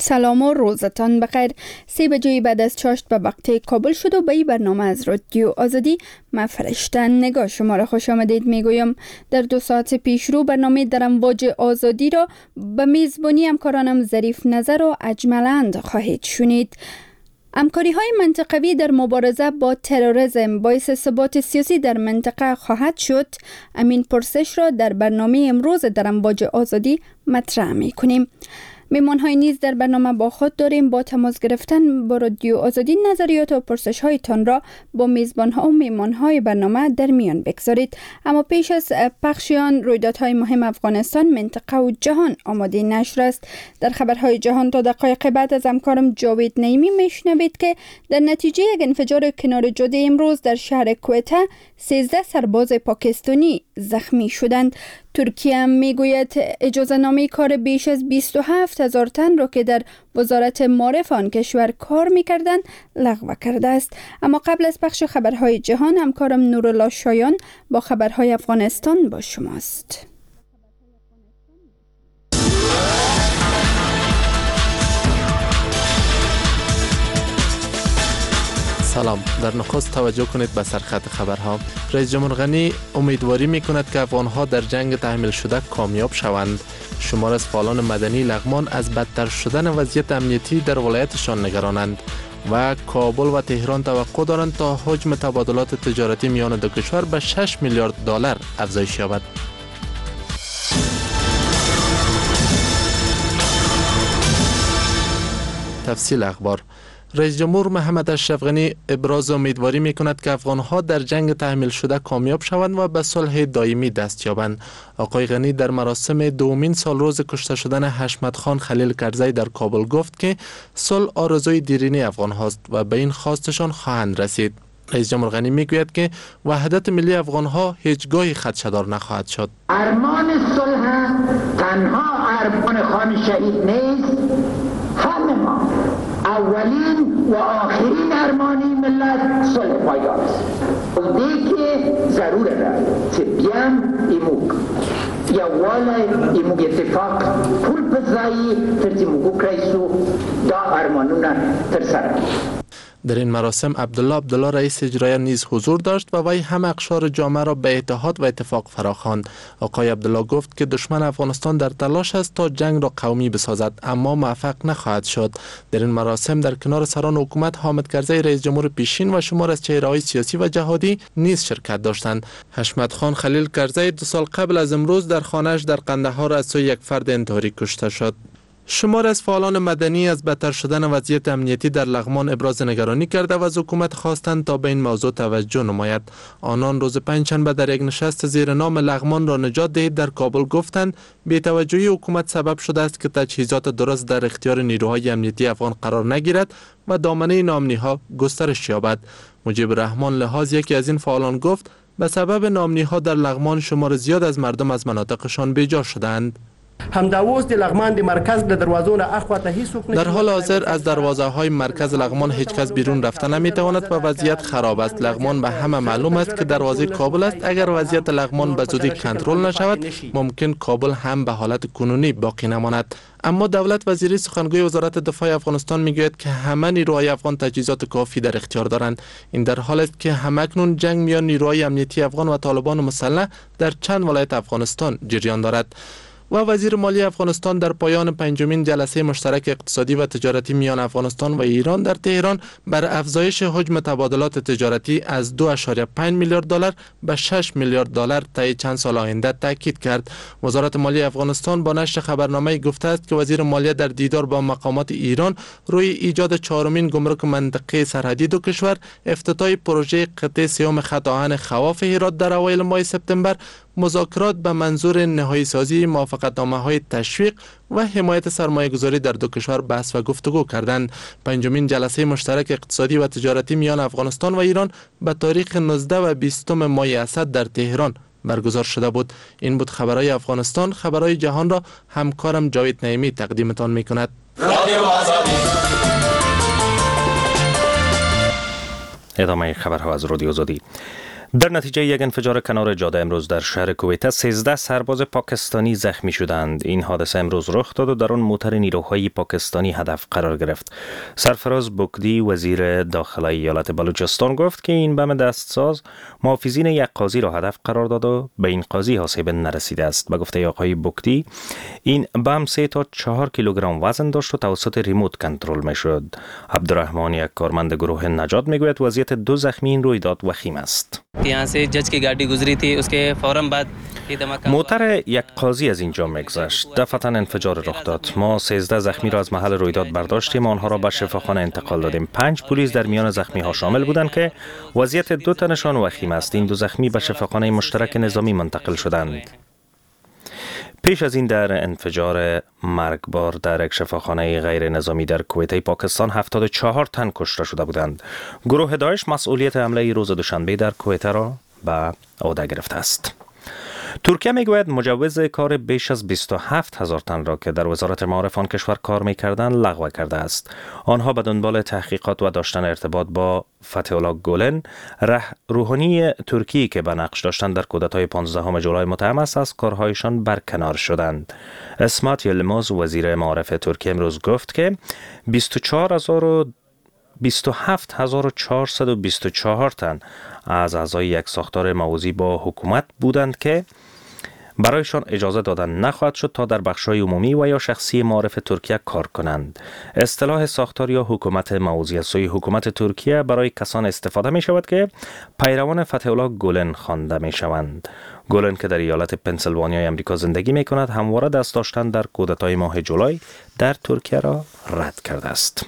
سلام و روزتان بخیر. 3 بجه بعد از چاشت به وقت کابل شد و به این برنامه از رادیو آزادی من فرشته نگاه شما را خوش آمدید میگویم. در 2 ساعت پیش رو برنامه در امواج آزادی را به میزبانی همکارانم ظریف نظر و اجملند خواهید شنید. همکاری های منطقوی در مبارزه با تروریسم باعث ثبات سیاسی در منطقه خواهد شد. امین پرسش را در برنامه امروز در امواج آزادی مطرح میکنیم. میمان‌های نیز در برنامه با خود داریم. با تماس گرفتن با رادیو آزادی نظریات و پرسش‌هایتان را با میزبان‌ها و میمان‌های برنامه در میان بگذارید. اما پیش از پخش آن رویدادهای مهم افغانستان، منطقه و جهان آماده نشر است. در خبرهای جهان تا دقایق بعد از همکارم جاوید نعیمی میشنوید که در نتیجه یک انفجار کنار جاده امروز در شهر کوئته 13 سرباز پاکستانی زخمی شدند. ترکیه هم میگوید اجازه نامه کار بیش از 27,000 تن را که در وزارت معارف آن کشور کار میکردند لغو کرده است. اما قبل از پخش خبرهای جهان، همکارم نورالله شایان با خبرهای افغانستان با شماست. سلام. در نخست توجه کنید به سرخط خبرها. رئیس جمهور غنی امیدواری میکند که افغانها در جنگ تحمیل شده کامیاب شوند. شمار از فعالان مدنی لغمان از بدتر شدن وضعیت امنیتی در ولایتشان نگرانند و کابل و تهران توقع دارند تا حجم تبادلات تجارتی میان دو کشور به 6 میلیارد دلار افزایش یابد. تفصیل اخبار. رئیس جمهور محمد اشرف غنی ابراز امیدواری میکند که افغانها در جنگ تحمیل شده کامیاب شوند و به صلح دائمی دست یابند. آقای غنی در مراسم دومین سالروز کشته شدن حشمت خان خلیل کرزی در کابل گفت که صلح آرزوی دیرینه افغانهاست و به این خواستشان خواهند رسید. رئیس جمهور غنی میگوید که وحدت ملی افغانها هیچگاهی خدشه‌دار نخواهد شد. ارمان صلح تنها ارمان خان شهید نیست، همه ما اولین و آخرین ارمانی ملت صلح پایدار است. دیگه ضروره را که بیام ایموگ یا والا ایموگ اتفاق پول پزایی ترتی موگو کریسو دا ارمانونا ترسره. در این مراسم عبدالله رئیس اجرایی نیز حضور داشت و وی هم اقشار جامعه را به اتحاد و اتفاق فراخواند. آقای عبدالله گفت که دشمن افغانستان در تلاش است تا جنگ را قومی بسازد، اما موفق نخواهد شد. در این مراسم در کنار سران حکومت حامد کرزی رئیس جمهور پیشین و شمار از چهره‌های سیاسی و جهادی نیز شرکت داشتند. حشمت خان خلیل کرزی 2 سال قبل از امروز در خانه‌اش در قندهار از سوی یک فرد انتحاری کشته شد. شمار از فعالان مدنی از بدتر شدن وضعیت امنیتی در لغمان ابراز نگرانی کرده و از حکومت خواستند تا به این موضوع توجه نماید. آنان روز پنجشنبه در یک نشست زیر نام لغمان را نجات دهید در کابل گفتند بی‌توجهی حکومت سبب شده است که تجهیزات درست در اختیار نیروهای امنیتی افغان قرار نگیرد و دامنه ناامنی‌ها گسترش یابد. مجیب رحمان لحاظ یکی از این فعالان گفت به سبب ناامنی‌ها در لغمان شمار زیاد از مردم از مناطقشان بیجا شدند. در حال حاضر از دروازه های مرکز لغمان هیچ کس بیرون رفته نمیتواند و وضعیت خراب است. لغمان به همه معلوم است که دروازه کابل است. اگر وضعیت لغمان به زودی کنترل نشود ممکن کابل هم به حالت کنونی باقی نماند. اما دولت وزیری سخنگوی وزارت دفاع افغانستان میگوید که همه نیروهای افغان تجهیزات کافی در اختیار دارند. این در حال است که همکنون جنگ میان نیروهای امنیتی افغان و طالبان مسلح در چند ولایت افغانستان جریان دارد. و وزیر مالی افغانستان در پایان 5مین جلسه مشترک اقتصادی و تجارتی میان افغانستان و ایران در تهران بر افزایش حجم تبادلات تجارتی از 2.5 میلیارد دلار به 6 میلیارد دلار طی چند سال آینده تاکید کرد. وزارت مالی افغانستان با نشر خبرنامه گفته است که وزیر مالیه در دیدار با مقامات ایران روی ایجاد 4مین گمرک منطقه سرحدی دو کشور، افتتاح پروژه قطع سوم خط آهن خواف هرات در اوایل ماه سپتامبر، مذاکرات به منظور نهایی سازی موافقتنامه‌های تشویق و حمایت سرمایه‌گذاری در دو کشور بحث و گفتگو کردند. 5مین جلسه مشترک اقتصادی و تجارتی میان افغانستان و ایران به تاریخ 19 و 20 ماه اسد در تهران برگزار شده بود. این بود خبرهای افغانستان. خبرهای جهان را همکارم جاوید نعیمی تقدیمتان می‌کند. ادامه خبرها از رادیو آزادی. در نتیجه یک انفجار کنار جاده امروز در شهر کویت 13 سرباز پاکستانی زخمی شدند. این حادثه امروز رخ داد و در آن موتر نیروهای پاکستانی هدف قرار گرفت. سرفراز بکدی وزیر داخلی ایالت بلوچستان گفت که این بم دستساز محافظین یک قاضی را هدف قرار داد و به این قاضی آسیب نرسیده است. به گفته آقای بکدی این بم 3 تا 4 کیلوگرم وزن داشت و توسط ریموت کنترل میشد. عبدالرحمن یک کارمند گروه نجات میگوید وضعیت 2 زخمی این رویداد وخیم است. यहाँ से जज की गाड़ी गुजरी थी उसके फौरन बाद موتر یک قاضی از اینجا میگذشت. دفعتا انفجار رخ داد. ما 13 زخمی را از محل رویداد برداشتیم و آنها را به شفاخانه انتقال دادیم. 5 پلیس در میان زخمی ها شامل بودند که وضعیت 2 تنشان وخیم است. این 2 زخمی به شفاخانه مشترک نظامی منتقل شدند. پیش از این در انفجار مرگبار در یک شفاخانه غیر نظامی در کویت پاکستان 74 تن کشته شده بودند. گروه داعش مسئولیت حمله روز دوشنبه در کویت را به عهده گرفته است. ترکیه میگوید مجوز کار بیش از 27,000 تن را که در وزارت معارف آن کشور کار میکردند لغو کرده است. آنها به دنبال تحقیقات و داشتن ارتباط با فتح الله گولن روحانی ترکی که به نقش داشتن در کودتای 15 جولای متهم است از کارهایشان برکنار شدند. اسمت یلماز وزیر معارف ترکیه امروز گفت که 27,424 تن از اعضای یک ساختار موازی با حکومت بودند که برایشان اجازه دادن نخواهد شد تا در بخش‌های عمومی و یا شخصی معارف ترکیه کار کنند. اصطلاح ساختار یا حکومت موازی از سوی حکومت ترکیه برای کسان استفاده می شود که پیروان فتح الله گولن خوانده می شوند. گولن که در ایالت پنسیلوانیای امریکا زندگی می کند همواره دست داشتن در کودتای ماه جولای در ترکیه را رد کرده است.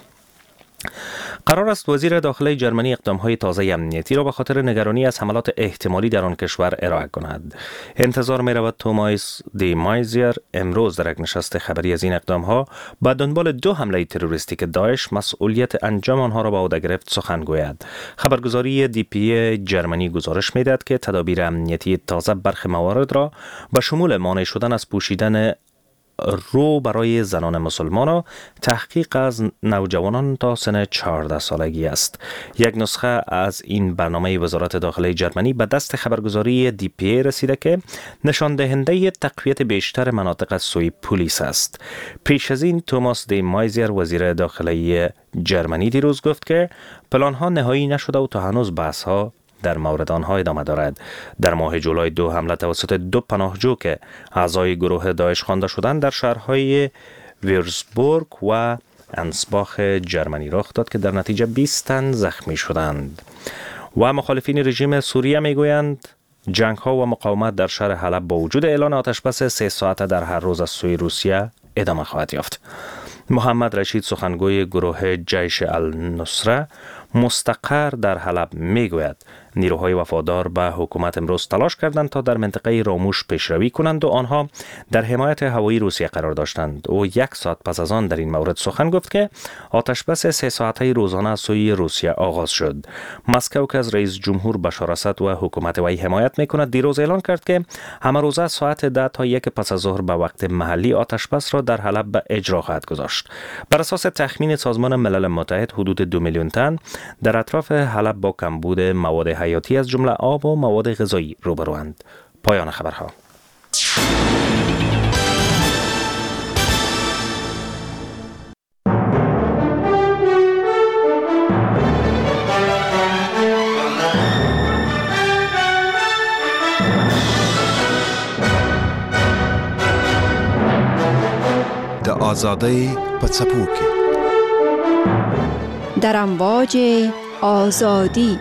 قرار است وزیر داخلی جرمنی اقدام‌های تازه امنیتی را به خاطر نگرانی از حملات احتمالی در آن کشور ارائه کند. انتظار می‌رود توماس دی مایزیر امروز در یک نشست خبری از این اقدام‌ها به دنبال 2 حمله تروریستی که داعش مسئولیت انجام آنها را به عهده گرفت سخن گوید. خبرگزاری دی پی جرمنی گزارش می‌دهد که تدابیر امنیتی تازه برخی موارد را به شمول مانع شدن از پوشیدن رو برای زنان مسلمان و تحقیق از نوجوانان تا سن 14 سالگی است. یک نسخه از این برنامه وزارت داخلی جرمنی به دست خبرگزاری دی پی رسیده که نشان دهنده تقویت بیشتر مناطق از سوی پلیس است. پیش از این توماس دی مایزیر وزیر داخلی جرمنی دیروز گفت که پلان‌ها نهایی نشده و تا هنوز بحث‌ها در مورد آنها ادامه دارد. در ماه جولای 2 حمله توسط 2 پناهجو که اعضای گروه داعش خوانده شدند در شهرهای ویرزبورگ و انسباخ جرمنی رخ داد که در نتیجه 20 تن زخمی شدند. و مخالفین رژیم سوریه میگویند جنگ‌ها و مقاومت در شهر حلب با وجود اعلان آتشبس 3 ساعته در هر روز از سوی روسیه ادامه خواهد یافت. محمد رشید سخنگوی گروه جیش النصره مستقر در حلب میگوید نیروهای وفادار به حکومت امروز تلاش کردند تا در منطقه راموش پیشروی کنند و آنها در حمایت هوایی روسیه قرار داشتند. او 1 ساعت پس از آن در این مورد سخن گفت که آتشبس 3 ساعته روزانه از سوی روسیه آغاز شد. مسکو که از رئیس جمهور بشار اسد و حکومت وی حمایت میکند دیروز اعلان کرد که همه روزه ساعت 10 تا 1 پس از ظهر به وقت محلی آتشبس را در حلب به اجرا خواهد گذاشت. بر اساس تخمین سازمان ملل متحد حدود 2 میلیون تن در اطراف حلب با کمبود مواد حیاتی از جمله آب و مواد غذایی روبروند. پایان خبرها. د آزادی په څپو کې در امواج آزادی.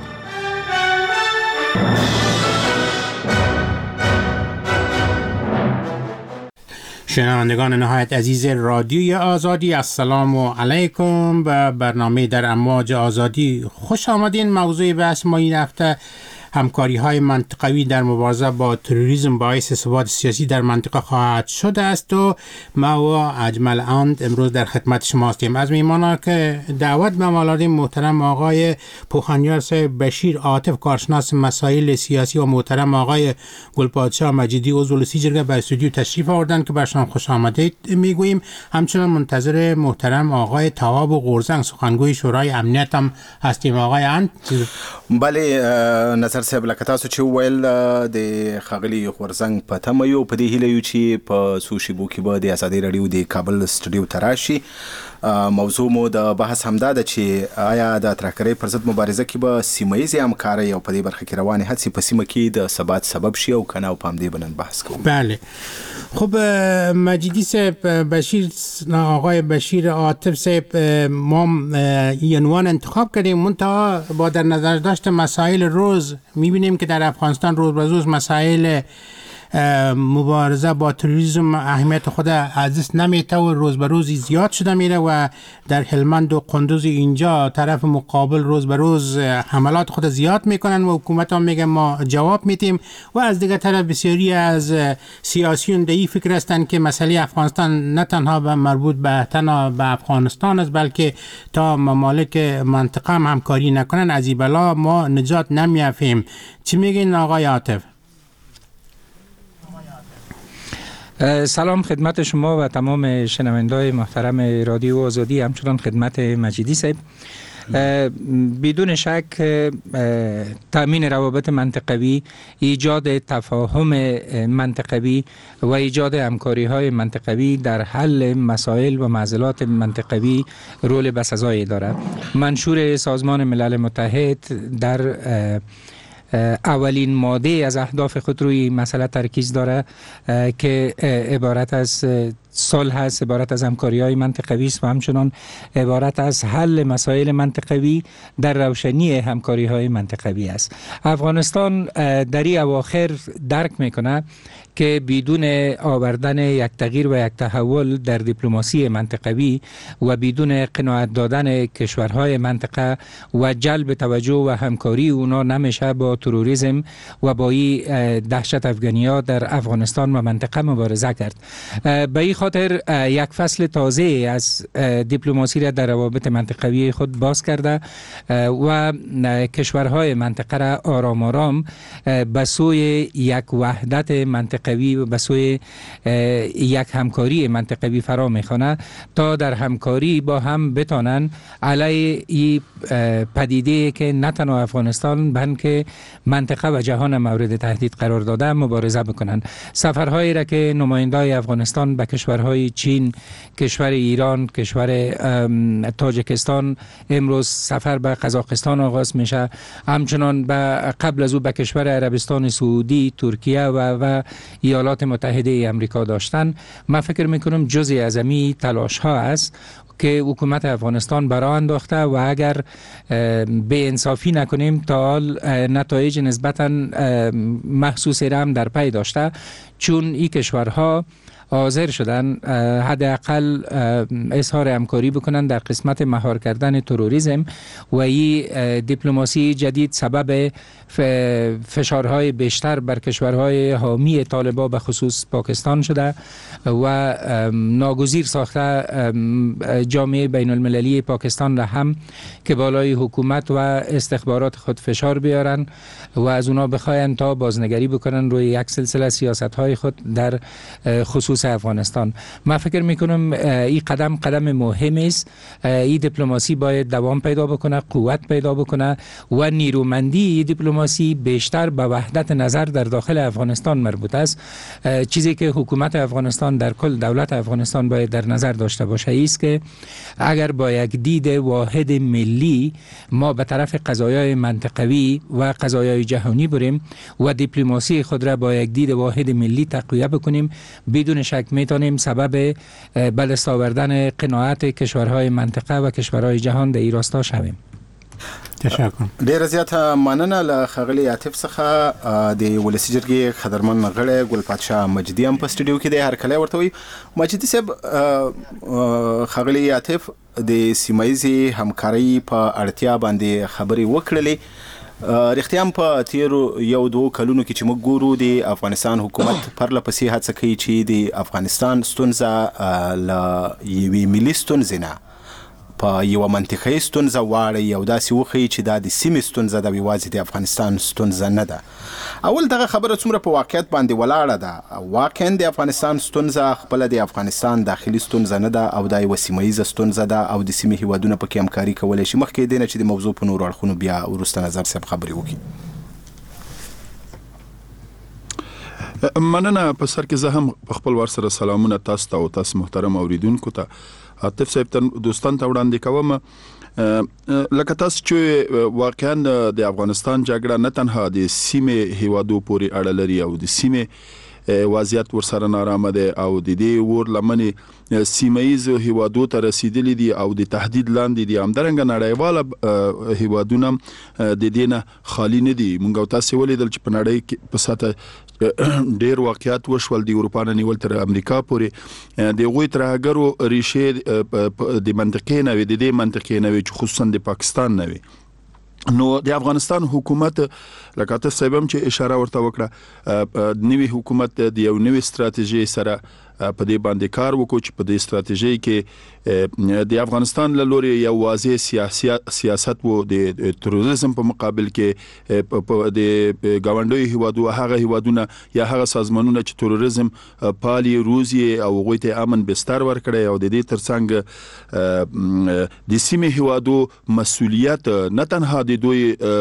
شنوندگان نهایت عزیز رادیوی آزادی، السلام علیکم. به برنامه در امواج آزادی خوش آمدین. موضوع بحث ما این هفته همکاری های منطقوی در مبارزه با تروریسم باعث ثبات سیاسی در منطقه خواهد شده است و ما و اجمل اند امروز در خدمت شما هستیم. از میهمانان که دعوت به ما دادیم محترم آقای پوخانیار صاحب بشیر عاطف کارشناس مسائل سیاسی و محترم آقای گلپادشاه مجیدی عضو سیجرگه به استودیو تشریف آوردن که برشان خوش آمدید میگوییم. همچنان منتظر محترم آقای تواب و قرزنگ سخنگوی شورای امنیت هم هستیم. آقای اند. بله، نظر ډاکټر صاحب لکه تاسو چې ویل د خاغلی غورزنګ په تمه یو په دې هیله یو چې په څو شیبو کې به د ازادي راډیو د کابل سټوډیو ته راشي. موضوع مو د بحث همدا ده چې آیا د ترهګرۍ پر ضد مبارزه کې به سیمه ییزې همکارۍ او په دې برخه کې روانې هڅې په سیمه کې د ثبات سبب شي او که نه، او په همدې به نن بحث کوو. بله. خب مجیدی صاحب، آقای بشیر عاطف صاحب، ما این عنوان انتخاب کردیم منتها با در نظر داشت مسائل روز میبینیم که در افغانستان روز به روز مسائل مبارزه با تروریسم اهمیت خود از دست نمیته و روز به روز زیاد شده میره و در هلمند و قندوز اینجا طرف مقابل روز به روز حملات خود زیاد میکنن و حکومت هم میگه ما جواب میتیم و از دیگه طرف بسیاری از سیاسیون به این فکر هستند که مسئله افغانستان نه تنها مربوط به افغانستان است بلکه تا ممالک منطقه هم همکاری نکنن از این بلا ما نجات نمیافیم. چی میگین آقای عاطف؟ سلام خدمت شما و تمام شنونده‌های محترم رادیو آزادی، همچنان خدمت مجیدی صاحب. بدون شک تأمین روابط منطقوی، ایجاد تفاهم منطقوی و ایجاد همکاری‌های منطقوی در حل مسائل و معضلات منطقوی رول بسزایی دارد. منشور سازمان ملل متحد در اولین ماده از اهداف خود روی مسئله ترکیز داره که عبارت از صلح است، عبارت از همکاری‌های منطقوی است و همچنان عبارت از حل مسائل منطقوی در روشنی همکاری‌های منطقوی است. افغانستان در این اواخر درک میکنه که بدون آوردن یک تغییر و یک تحول در دیپلماسی منطقوی و بدون قناعت دادن کشورهای منطقه و جلب توجه و همکاری اونا نمیشه با تروریسم و با این دهشت افغانی‌ها در افغانستان و منطقه مبارزه کرد. به این خاطر یک فصل تازه از دیپلماسی را در روابط منطقوی خود باز کرده و کشورهای منطقه را آرام آرام به سوی یک وحدت منطقوی و به سوی یک همکاری منطقوی فرا میخوانه تا در همکاری با هم بتانن علیه این پدیده که نه تنها افغانستان بلکه منطقه و جهان مورد تهدید قرار داده مبارزه بکنن. سفرهایی را که نمایندای افغانستان به کشورهای چین، کشور ایران، کشور تاجیکستان، امروز سفر به قزاقستان آغاز میشه، همچنان قبل از او به کشور عربستان سعودی، ترکیه و ایالات متحده امریکا داشتن. من فکر میکنم جزئی از این تلاش ها است که حکومت افغانستان برای انداخته و اگر به انصافی نکنیم تا حال نتایج نسبتا محسوس رم در پی داشته، چون این کشورها حاضر شدن حداقل اظهار همکاری بکنن در قسمت مهار کردن تروریسم و این دیپلماسی جدید سبب فشارهای بیشتر بر کشورهای حامی طالبان به خصوص پاکستان شده و ناگزیر ساخته جامعه بین المللی پاکستان را هم که بالای حکومت و استخبارات خود فشار بیارن و از اونا بخواین تا بازنگری بکنن روی یک سلسله سیاست های خود در خصوص افغانستان. من فکر میکنم این قدم مهمی است. این دیپلماسی باید دوام پیدا بکنه، قوت پیدا بکنه و نیرومندی دیپلماسی بیشتر به وحدت نظر در داخل افغانستان مربوط است. چیزی که حکومت افغانستان در کل دولت افغانستان باید در نظر داشته باشه است که اگر با یک دید واحد ملی ما به طرف قضایای منطقوی و قضایای جهانی بریم و دیپلماسی خود را با یک دید واحد ملی تقویت بکنیم، بدون شک میتونیم سبب به دست آوردن قناعت کشورهای منطقه و کشورهای جهان در این راستا شویم. تشکر. ډیره زیاته مننه له ښاغلي عاطف څخه. د ولسي جرګې قدرمن غړی ګل پادشاه مجدي هم په سټوډیو کې دی، هرکلی ورته وایي. مجدي صاحب، ښاغلي عاطف د سیمه ییزې همکارۍ په اړتیا باندې خبرې وکړلې. رښتیا هم په تیرو یو دوه کلونو کې چې موږ ګورو د افغانستان حکومت پرله پسې هڅه کوي چې د افغانستان ستونزه له یوې ملي ستونزې نه په یوه منطقه‌یي ستونزه واړوي او داسې وښیي چې دا د سیمې ستونزه ده، یوازې د افغانستان ستونزه نه ده. اول دغه خبره څومره په واقعیت باندې ولاړه ده؟ واقعا د افغانستان ستونزه خپله د افغانستان داخلي ستونزه نه ده او دا یوه سیمه ییزه ستونزه ده او د سیمې هیوادونه پکې همکاري کولی شي. مخکې دې نه چې د موضوع په نورو اړخونو بیا وروسته نظر صاحب خبرې وکړي. مننه. په سر کې زه هم په خپل ور سره سلامونه تاسو ته او تاسو محترم اوریدونکو ته. عاطف صاحب ته دوستان ته وړاندې کوم. لکه تاسو چې واقعا د افغانستان جګړه نه تنها د سیمې هیوادو پورې اړه لري او د سیمې وضعیت ورسره نارامه ده او د دې ور لمنې سیمایي هیوادو ته رسیدلې دي او د تهدید لاندې دي. همدارنګه نړیواله هیوادونه د دې نه خالی نه دي. موږ تاسو ولیدل چې په نړۍ کې په ساته ډیر واقعیت وشول د اروپا نه نیول تر امریکا پورې د غوي ترهګرو ریشه د منطقې نه وي د دې منطقې نه وي چې خصوصا د پاکستان نه وي. نو د افغانستان حکومت لکه تاسو سبب چې اشاره ورته وکړه نوی حکومت د یو نوی ستراتیژي سره په دې باندې کار وکړو چې په دې ستراتیژي کې د افغانستان له لوري یو واضح سیاست وو د تروریزم په مقابل کې د گاونډي هیوادو هغه هیوادونه یا هغه سازمانونه چې تروریزم پالي روزي او غوته امن بستر ورکړي او د دې ترڅنګ د سیمې هیوادو مسؤلیت نه تنها د دوی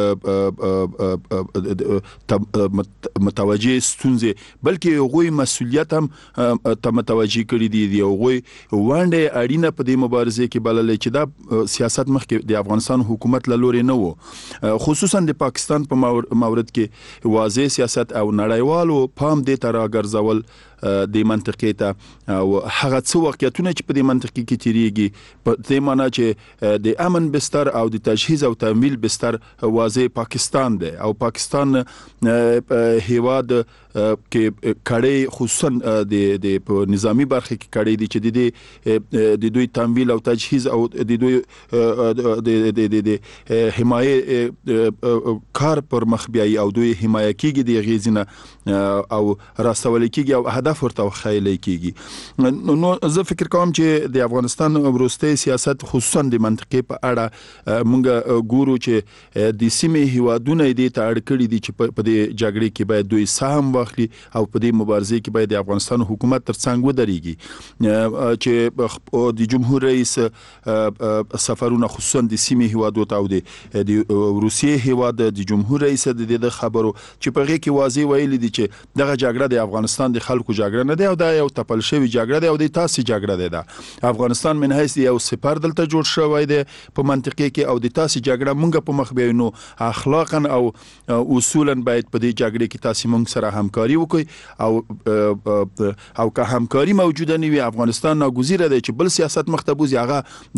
متوجه ستونزې بلکې غوي مسؤلیت هم متوجه کړی دي. غوي وانډه اړینه په دې مبارزه کې بلل چې دا سیاست مخکې د افغانستان حکومت له لوري نه وو، خصوصا د پاکستان په مورد کې واضح سیاست او نړیوالو پام دې ته راګرځول د منطقې ته او هغه څو واقعیتونه چې په دې منطقې کې تیریږي په دې معنی چې د امن بستر او د تجهیز او تمویل بستر واضح پاکستان دی او پاکستان هیواد کې کړي خصوصا د نظامی برخه کې کړي دي چې د دوی تمویل او تجهیز او د دوی د حمایه کار پر مخ بیاي او دوی حمایه کیږي د غیزنه او راستول کیږي او هدف ورته خیلی کیږي. نو زه فکر کوم چې د افغانستان وروستي سیاست خصوصا د منطقې په اړه مونږ ګورو چې د سیمې هیوادونه دې ته اړ کړي دي چې په دې جګړې کې باید دوی سهم واخلي او په دې مبارزه کې باید د افغانستان حکومت ترڅنګ ودرېږي چې د جمهور رئیس سفرونه خصوصا د سیمې هیوادو ته او د روسیې هیواد د جمهور رئیس د خبرو چې په غي کې واضح ویلي دي چې دغه جګړه د افغانستان د خلکو جګړه نه دی او دا یو تپل شوی جګړه دی او د تاسو جګړه دی. دا افغانستان من هیڅ یو سپر دلته جوړ شوی دی په منطقې کې او د تاسو جګړه مونږ په مخ بیاینو اخلاقا او اصولا باید په دې جګړه کې تاسو مونږ سره همکاري وکړي او که همکاري موجوده نه وي افغانستان ناګزیره دی چې بل سیاست مختبوز هغه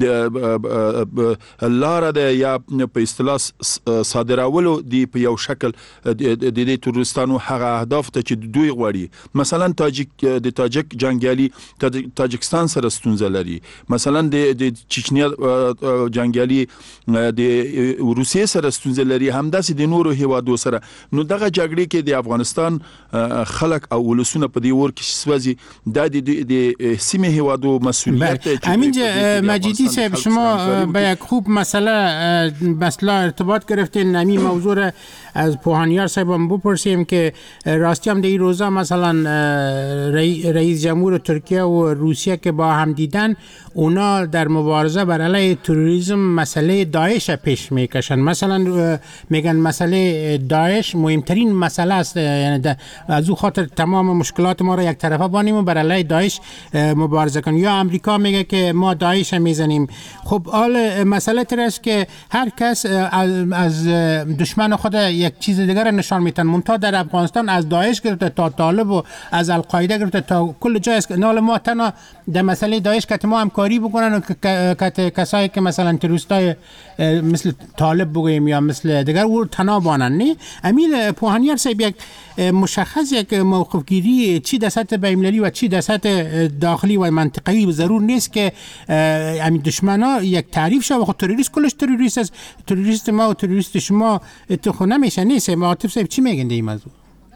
لار ده یا په اصطلاح صادرولو دی په یو شکل د تروریستانو هغه اهداف ته چې دوی غواړي. مثلا تاجک جنگیالي تاجکستان سره ستونزه لري، مثلا د چچنیا جنگیالي د روسیې سره ستونزه لري، همداسې د نورو هیوادو سره. نو دغه جګړې کې د افغانستان خلک او ولسونه په دې ور کې سوځي د سیمه هیوادو مسئولیت. امین مجیدی صاحب شما با یک خوب مسئله ارتباط گرفتین. همین موضوع را از پوهانیار صاحبم بپرسیم که راستی هم در این روزا مثلا رئیس جمهور ترکیه و روسیه که با هم دیدن اونا در مبارزه بر علیه تروریسم مسئله داعش پیش میکشن. مثلا میگن مسئله داعش مهمترین مسئله است، یعنی از او خاطر تمام مشکلات ما را یک طرفه بانیم و بر علیه داعش مبارزه کنیم. یا امریکا میگه که ما داعش میزنیم. خب حال مسئله تر است که هر کس از دشمن خود یک چیز دیگر نشان میتن. منتها در افغانستان از داعش گرفته تا طالب و از القاعده گرفته تا کل جای است. نال ما تنها در مسئله داعش که ما همکاری بکنن و کسایی که مثلا تروریستای مثل طالب بگوییم یا مثل دیگر او تنها بانن. نه امین پوهانیار صاحب یک مشخص یک موقف گیری چی در سطح بین‌المللی و چی در سطح داخلی و منطقه‌ای ضرور نیست که همین دشمنا یک تعریف شه. خود تروریست کلش تروریست است، تروریست ما و تروریست شما اتفاق نمیشه. نیست عاطف صاحب چی میگن در این موضوع؟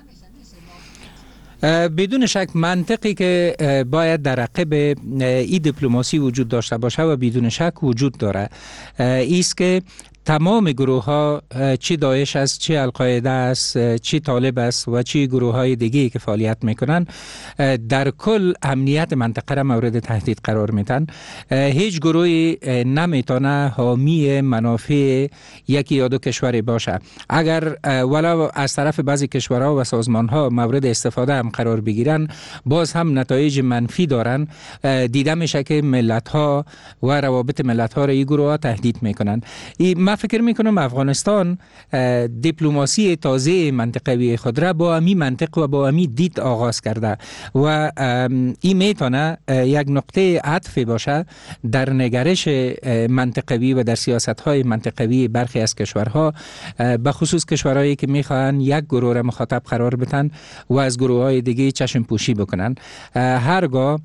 بدون شک منطقی که باید در عقب این دیپلماسی وجود داشته باشه و بدون شک وجود داره ایست که تمام گروه ها، چی داعش است، چی القاعده است، چی طالب است و چی گروه های دیگه که فعالیت میکنن، در کل امنیت منطقه را مورد تهدید قرار میدن. هیچ گروهی نمیتونه حامی منافع یکی یا دو کشور باشه. اگر ولو از طرف بعضی کشورها و سازمانها مورد استفاده هم قرار بگیرن، باز هم نتایج منفی دارن. دیده میشه که ملت ها و روابط ملت ها را این گروه ها تهدید میکنن. من فکر میکنم افغانستان دیپلماسی تازه منطقوی خود را با امی منطق و با امی دید آغاز کرده و این میتونه یک نقطه عطف باشه در نگرش منطقوی و در سیاست های منطقوی برخی از کشورها، به خصوص کشورهایی که میخوان یک گروه را مخاطب قرار بدن و از گروه های دیگه چشم پوشی بکنن. هرگاه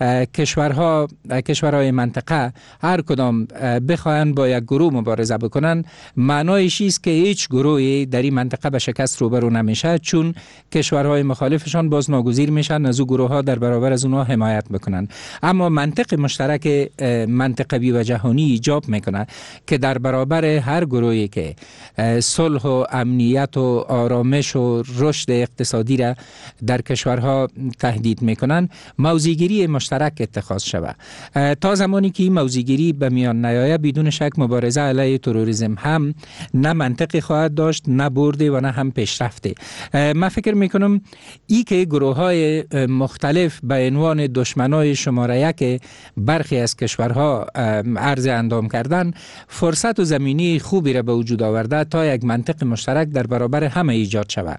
کشورهای منطقه هر کدام بخواهند با یک گروه مبارزه بکنن، معنایش است که هیچ گروهی در این منطقه به شکست روبرو نمیشه، چون کشورهای مخالفشان باز ناگزیر میشن از او گروه ها در برابر از اونها حمایت بکنن. اما منطق مشترک منطقوی و جهانی ایجاب میکنه که در برابر هر گروهی که صلح و امنیت و آرامش و رشد اقتصادی را در کشورها تهدید میکنن، موضع‌گیری مشترک اتخاذ شود. تا زمانی که این موضع‌گیری به میان نیاید، بدون شک مبارزه علیه تروریسم هم نه منطقی خواهد داشت، نه برده و نه هم پیشرفته. من فکر میکنم ای که گروه های مختلف به عنوان دشمنای شماره یک برخی از کشورها عرض اندام کردن، فرصت و زمینی خوبی را به وجود آورده تا یک منطق مشترک در برابر همه ایجاد شود.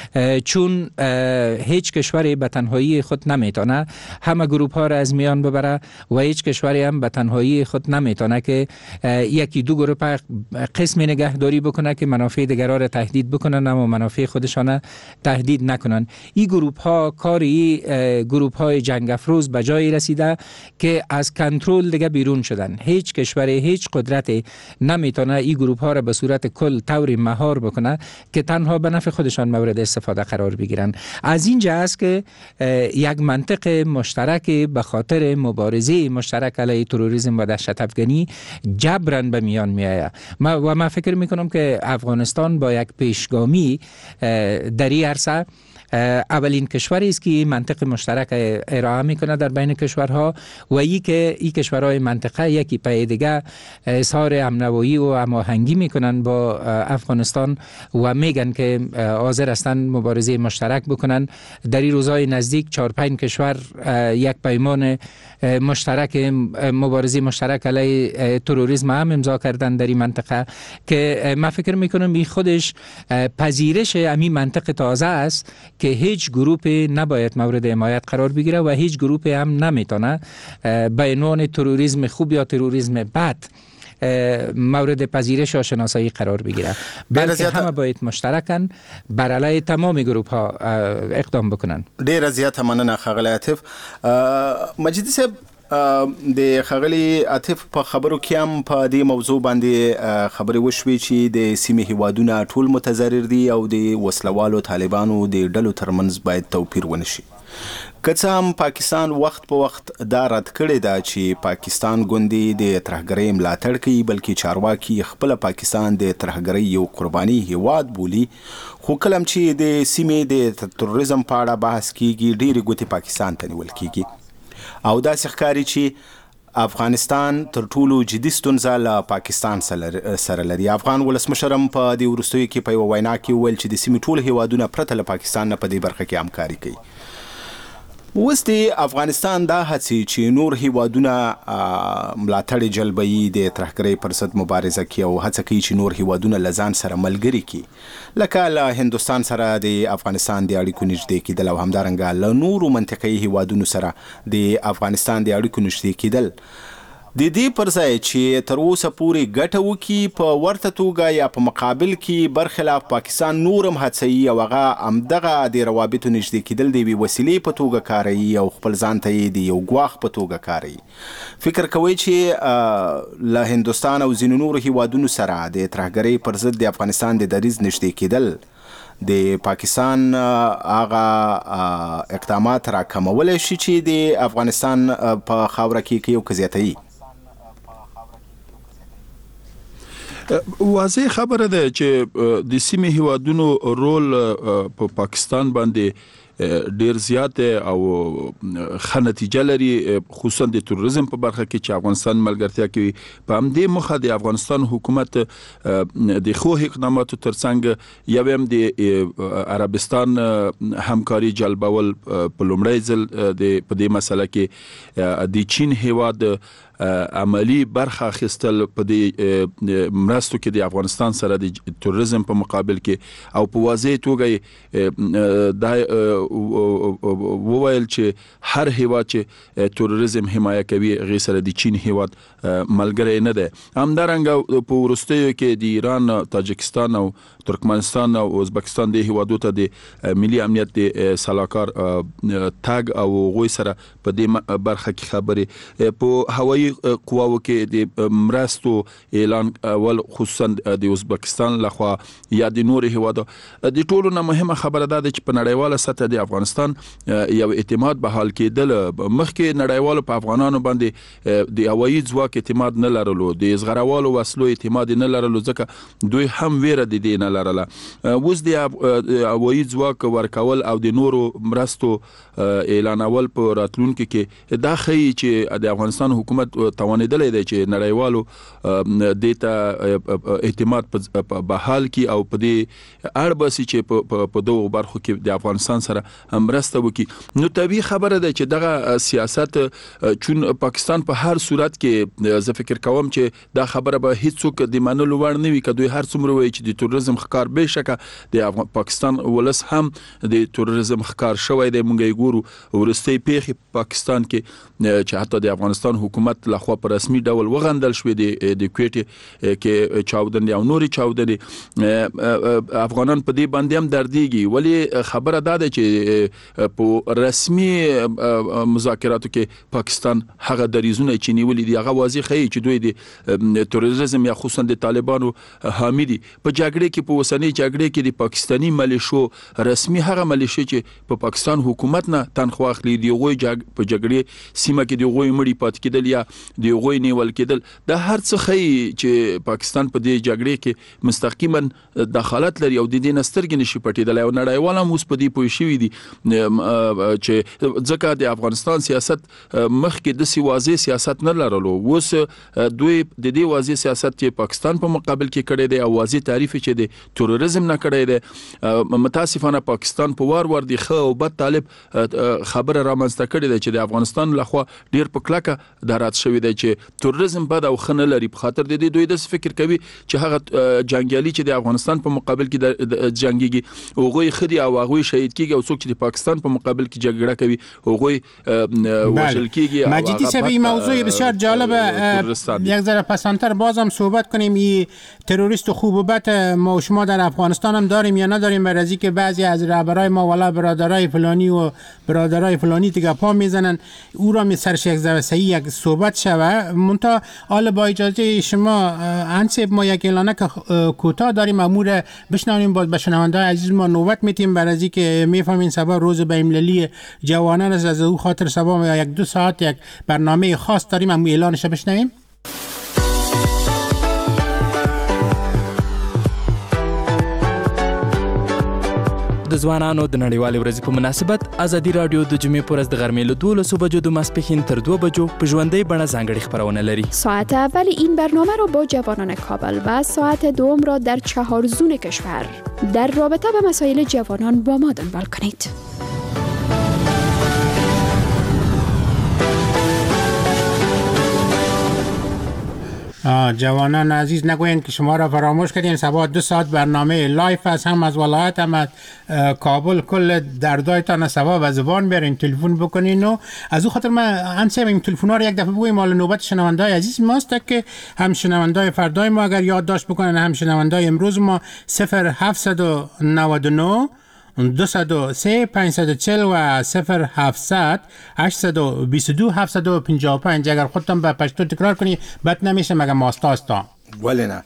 چون هیچ کشوری به تنهایی خود نمیتونه همه گروه ها را از میان ببره و هیچ کشوری هم به تنهایی خود نمیتونه که یکی دو گروه قسمی نگهداری بکنه که منافع دیگرها را تهدید بکنن اما منافع خودشان تهدید نکنن. این گروه ها کاری گروه های جنگ افروز به جایی رسیده که از کنترل دیگه بیرون شدن. هیچ کشوری، هیچ قدرتی نمیتونه این گروه ها را به صورت کل طوری مهار بکنه که تنها به نفع خودشان مورد استفاده قرار بگیرن. از اینجا است که یک منطق مشترک به خاطر مبارزه مشترک علیه تروریسم و دهشت افغانی جبراً به میان می آید. من فکر میکنم که افغانستان با یک پیشگامی در این عرصه اولین کشوری است که منطق مشترک ارائه میکنه در بین کشورها و ای که این کشورهای منطقه یکی پای دیگه اظهار همنوایی و هماهنگی میکنن با افغانستان و میگن که حاضر هستن مبارزه مشترک بکنن. در این روزهای نزدیک 4-5 کشور یک پیمان مشترک مبارزه مشترک علیه تروریسم هم امضا کردن در این منطقه که من فکر میکنم این خودش پذیرش همین منطق تازه است که هیچ گروه نباید مورد حمایت قرار بگیره و هیچ گروه هم نمیتونه به عنوان تروریسم خوب یا تروریسم بد مورد پذیرش و شناسایی قرار بگیره، بلکه همه باید مشترکن بر علیه تمام گروه ها اقدام بکنن. ډیر زیاته مننه ښاغلی عاطف. مجیدي صاحب، د ښاغلي عاطف په خبرو کې هم په دې موضوع باندې خبرې وشوې چې د سیمې هیوادونه ټول متضرر دي او د وسلوالو طالبانو د ډلو ترمنځ باید توپیر ونشي. که څه هم پاکستان وخت په وخت دا رد کړې ده چې پاکستان ګوندې د ترهګرۍ ملاتړ کوي، بلکې چارواکي خپله پاکستان د ترهګرۍ یو قرباني هیواد بولي، خو کله هم چې د سیمې د تروریزم په اړه بحث کیږي ډېرې ګوتې پاکستان ته نیول کیږي او داسې ښکاري چې افغانستان تر ټولو جدي ستونزه له پاکستان سره لري. افغان ولسمشر هم په دې وروستیو کې په یوه وینا کې وویل چې د سیمې ټول هیوادونه پرته له پاکستان نه په دې برخه کې همکاري کوي. اوس د افغانستان دا هڅې چې نور هیوادونه ملاتړ جلبوي د ترهګرۍ پر ضد مبارزه کوي او هڅه کوي چې نور هیوادونه له ځان سره ملګري کړي، لکه له هندوستان سره د افغانستان د اړیکو نږدې کېدل او همدارنګه له نورو منطقهي هیوادونو سره د افغانستان د اړیکو نږدې کېدل، د دې پر ځای چې تر اوسه پورې ګټه وکړي په ورته توګه یا په مقابل کې برخلاف پاکستان نور هم هڅوي او هغه همدغه د روابطو نږدې کېدل د یوې وسیلې په توګه کاروي او خپل ځان ته یې د یو ګواښ په توګه کاروي. فکر کوئ چې له هندوستان او ځینو نورو هیوادونو سره د ترهګرۍ پر ضد د افغانستان د دریځ نږدې کېدل د پاکستان هغه اقدامات راکمولی شي چې د افغانستان په خاوره کې کوي او که زیاتوي؟ واضح خبره ده چې د سیمې هیوادونو رول په پاکستان باندې ډیر زیات او ښه نتیجه لري، خصوصا د توریزم په برخه کې چې افغانستان ملګرتیا کوي. په همدې مخه د افغانستان حکومت د خو اقداماتو ترڅنګ یو هم د عربستان همکاري جلبول په لومړی ځل په دې مسله کې د چین هیواد عملی برخه اخیستل په دې مرستو کې د افغانستان سره د توریزم په مقابل کې، او په واضح توګه دا وویل چې هر هیواد چې توریزم حمایه کوي غیر سره د چین هیواد ملګری نه ده. همدارنګه په وروستیو کې د ایران، تاجکستان او ترکمنستان او ازبکستان د هیوادو ته د ملي امنیت د سلاکار تاګ او غوي سره په دې برخه کې خبرې په هوایي قواو کې د مرستو اعلان اول، خصوصا د ازبکستان لخوا یا د نور هیوادو. د ټولو نه مهمه خبره ده چې په نړیواله سطح د افغانستان یو اعتماد به حال کېدل. مخکې نړیوالو په افغانانو باندې د هوایي ځواک اعتماد نه لرلو، د زغروالو وسلو اعتماد نه لرلو، ځکه دوی هم ویره د دې نه لرله. اوس د هوایي ځواک ورکول او د نورو مرستو اعلانول په راتلونکو کې دا ښیي چې د افغانستان حکومت توانیدلی دی چې نړیوالو دیتا اعتماد په بحال کی او په دې اړه بس چې په دوه برخو کې د افغانستان سره مرسته وکړي. نو طبيعي خبره ده چې دغه سیاست چون پاکستان په هر صورت کې زه فکر کوم چې دا خبره به هیڅوک د منلو وړ نه وي که دوی هر څومره وایي چې د توریزم ښکار به شکه د پاکستان ولس هم د توریزم ښکار شوی دی. مونږ یې ګورو ورستۍ پیښې پاکستان کې چې حتی د افغانستان حکومت لخوا په رسمي ډول وغندل شوې د کوټې کې چاودنې او نوري چاودنې. افغانان په دې باندې هم درديږي، ولی خبره دا ده چې په رسمي مذاکراتو کې پاکستان هغه دریزونه چې نیولې دي هغه واضح ښیي چې دوی د توریزم یا خصوصا د طالبانو حامی دي. په جګړه کې په وسنۍ جګړه کې د پاکستانی ملیشو رسمي هغه ملیشې چې په پاکستان حکومت نه تنخوا اخلي دی غوي په جګړه سیمه کې دی غوي مړی پات کېدل یا دی غوي نیول کېدل، دا هر څه ښیي چې پاکستان په دې جګړه کې مستقیما دخالت لري او د دې نسترګې نشي پټېدل. او نړیوال هم اوس په دې پوه شوي دي چې ځکه د افغانستان سیاست مخکې د واضح سیاست نه لرلو، اوس دوی د دې واضح سیاست چې پاکستان په مقابل کې کړی دی او واضح تعریف چې د تروریزم نه کړی دی. متاسفانه پاکستان په وار د ښه او بد طالب خبره رامنځته کړې ده چې د افغانستان لخوا ډیر په کلکه درات شوی دی چې تروریزم بد او ښه نه لري. په خاطر د دې دوی د فکر کوي چې هغه جنگیالي چې د افغانستان په مقابل کې د جنگيږي هغوی خدي او هغوی شهید کیږي، او څوک چې د پاکستان په مقابل کې جګړه کوي هغوی وژل کیږي. مجیدی صاحب این موضوع بسیار جالبه. یک ذره پسانتر بازم صحبت کنیم. این تروریست خوب و بد ما و شما در افغانستان هم داریم یا نداریم؟ برای که بعضی از رهبرای ما والا برادرای فلانی و برادرای فلانی دیگه پا میزنن او را می سرش یک ذره صحیح یک صحبت شوه. منتها حالا با اجازه شما انسب ما یک اعلانه که کوتاه داریم امور بشنویم، باز به شنونده‌های عزیز ما نوبت میتیم برای که میفهمین سبا روز بین‌المللی جوانان از او خاطر سبا یک 2 ساعت یک برنامه خاص داریم، هم اعلانش بشنویم. د ځوانانو د نړیوالې ورځې په مناسبت ازادي رادیو د جمعې په ورځ د غرمې له 12 بجو د ماسپښین تر 2 بجو په ژوندۍ بڼه ځانګړې خپرونه لري. ساعت اول این برنامه را با جوانان کابل و ساعت دوم را در 4 زون کشور در رابطه به مسائل جوانان با ما دنبال کنید. جوانان عزیز نگوین که شما را فراموش کردین. سبا 2 ساعت برنامه لایف است، هم از ولایت هم از کابل. کل دردایتان سبا و زبان بیارین، تلفن بکنین. و از او خاطر من انسیم این تلفن ها رو یک دفعه بگویم مال نوبت شنونده‌های عزیز ماست که هم شنونده‌های فردای ما اگر یادداشت بکنن، هم شنونده‌های امروز ما 0799 203 540 و 0700 822 755. اگر خودتان به پشتو تکرار کنی بد نمیشه مگه ماستاستا ولی نه.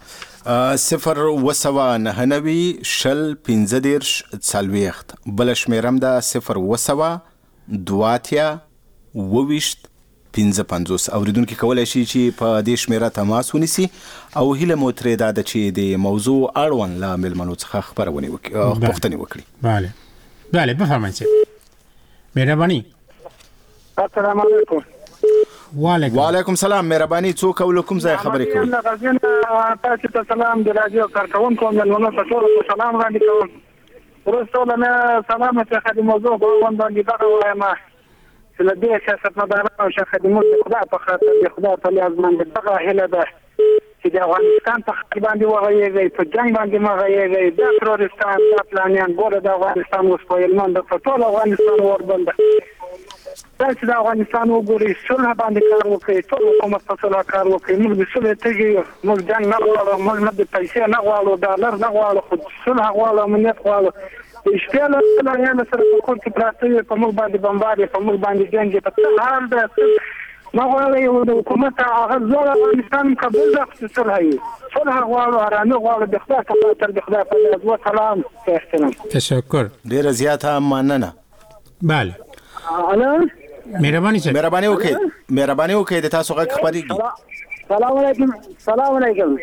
0 شل 15 بل شمیرم ده 0 دواتیا وویشت 1550. اوریدونکو کولای شي چې په دې شمیره تماس ونیسي او هیله مو ترې دا ده چې د موضوع اړوند له مېلمنو څخه خبرونه وکړي پوښتنې وکړي. بله بفرمایئ. مهرباني. السلام علیکم. وعلیکم سلام. مهرباني. څوک او له کوم ځای خبرې کوي؟ تاسو ته سلام. د رادیو کارکونکو مېلمنو ته ټولو سلام وړاندې کوم. وروسته له سلام څخه د موضوع په اړه باندې دغه وایم چې له دې سیاستمدارانو او شخصیتونو د خدای په خاطر د خدای په لیاز باندې دغه هیله ده چې د افغانستان په خاطر باندې وغږیږي، په جنګ باندې وغږیږي. د تروریستان د پلانیان ګوره د افغانستان اوس په هلمند په ټول افغانستان وربنده چې د افغانستان وګوري صلح باندې کار وکړي، ټول حکومت په صلح کار وکړي. موږ د صلح تږي، موږ جنګ نه غواړو، موږ نه د پیسې نه غواړو، ډالر نه غواړو، خو صلح غواړو، امنیت غواړو. اشتیاله پلانیان سره په کور کې پراته وي، په موږ باندې بمبار، په موږ باندې جنګ، په څه حال ده ما غواړو د حکومت هغه ځوړ افغانستان قبول ده صلح وي. صلح غواړو، آرامي غواړو. د خدای په خاطر د خدای په لیاز سلام او احترام. تشکر. ډیره زیاته مننه. بله. مهرباني وکړئ د تاسو غږ خبرېږي. سلام علیکم. سلام علیکم.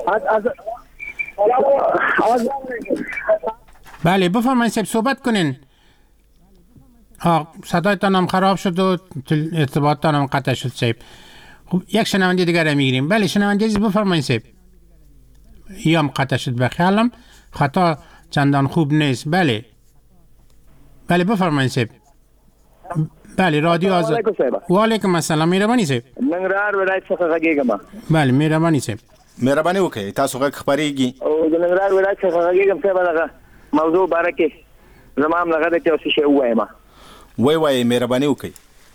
بله بفرمایید صاحب صحبت کنین. صدایتان هم خراب شد و ارتباطتان هم قطع شد صاحب. خب یک شنونده دیگر هم میگیریم. بله شنونده عزیز بفرمایید صاحب. یا هم قطع شد به خیالم خطا چندان خوب نیست. بله بفرمایید صاحب. بله رادیو آزاد. وعلیکم السلام. مهرباني صاحب. ننګرهار ولایت څخه غږیږم. بله مهرباني صاحب. مهرباني وکړئ تاسو غږ خبرېږي. او د ننګرهار ولایت څخه غږیږم صاحب. دغه موضوع باره کې زما هم لغه د چې اوس شی ووایم. وای مهرباني وکړئ.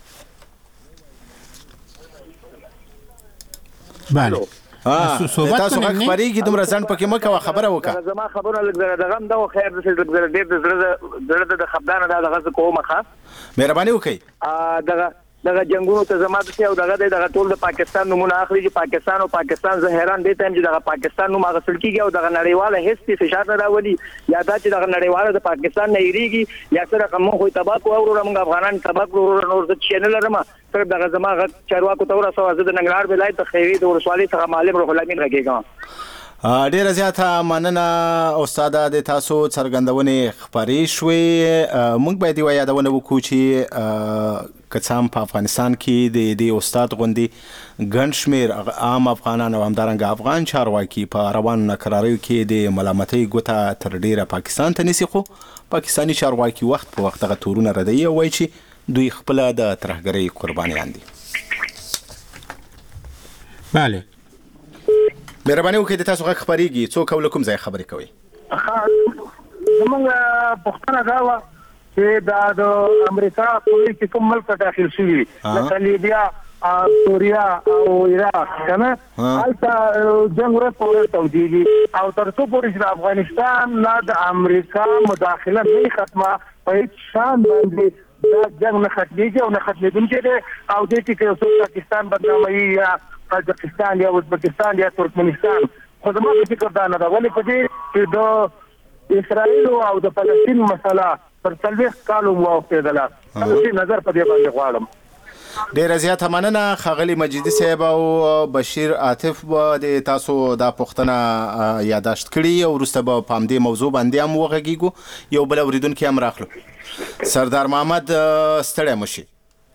بله تاسو غږ خبرېږي دومره ځنډ پکې مه کوه خبره وکړه. زما خبره لږ دغه هم ده خیر ډېر د خپدانه دغه کومه ښه مهرباني وکړئ. دغه جنگونو ته زما د او دغه ټول د پاکستان نمونه اخلي چې پاکستان زه حیران دي ته چې دغه پاکستان نوم هغه سلکیږي او دغه نړیواله هیڅ فشار نه راولي یا دا چې دغه نړیواله د پاکستان نه یریږي یا سره کوم خو تباکو او موږ افغانان تباکو نور د چینل لرم تر دغه زما چارواکو ته ورسو زه د ننګرهار ولایت خیری د ورسوالۍ څخه معلم روح الامین راګیږم. ډیره زیاته مننه استاد د تاسو څرګندونې خبرې شوې. موږ باید یو یادونه وکړو چې کڅام په افغانستان کې د دې استاد غوندي ګڼ شمېر عام افغانان او همدارنګه افغان چارواکي په روانو ناکراریو کې د ملامتۍ ګوته تر ډیره پاکستان ته نیسي، خو پاکستاني چارواکي وخت په وخت دغه تورونه ردوي او وایي چې دوی خپله د ترهګرۍ قربانیان دي. بله مهرباني وکړئ د تاسو غږ خبرېږي. څوک او له کوم ځای خبرې کوئ؟ زموږ پوښتنه دا وه چې دا د امریکا پولیس چې کوم ملک ته داخل شوي لکه لیبیا، سوریا او عراق کنه هلته جنګ ورځ په ورځ تودېږي او تر څو پورې چې د افغانستان نه د امریکا مداخله نه ختمه په هېڅ شان باندې دا جنګ نه ختمېږي او نه ختمېدونکی دی او دې کې که څوک پاکستان بدناموي یا تاجکستان یا ازبکستان یا ترکمنستان خو زما په فکر دا نه ده. ولې په دې چې د اسرائیل او د فلسطین مسله پر 40 کالو موافقېدله. تاسو نظر په دې باندې غواړم. ډیره زیاته مننه ښاغلي مجیدي صاحب او بشیر عاطف به د تاسو دا پوښتنه یاداشت کړي او وروسته به په همدې موضوع باندې هم وغږیږو. یو بل اورېدونکی هم راخلو. سردار محمد ستړی مه شي.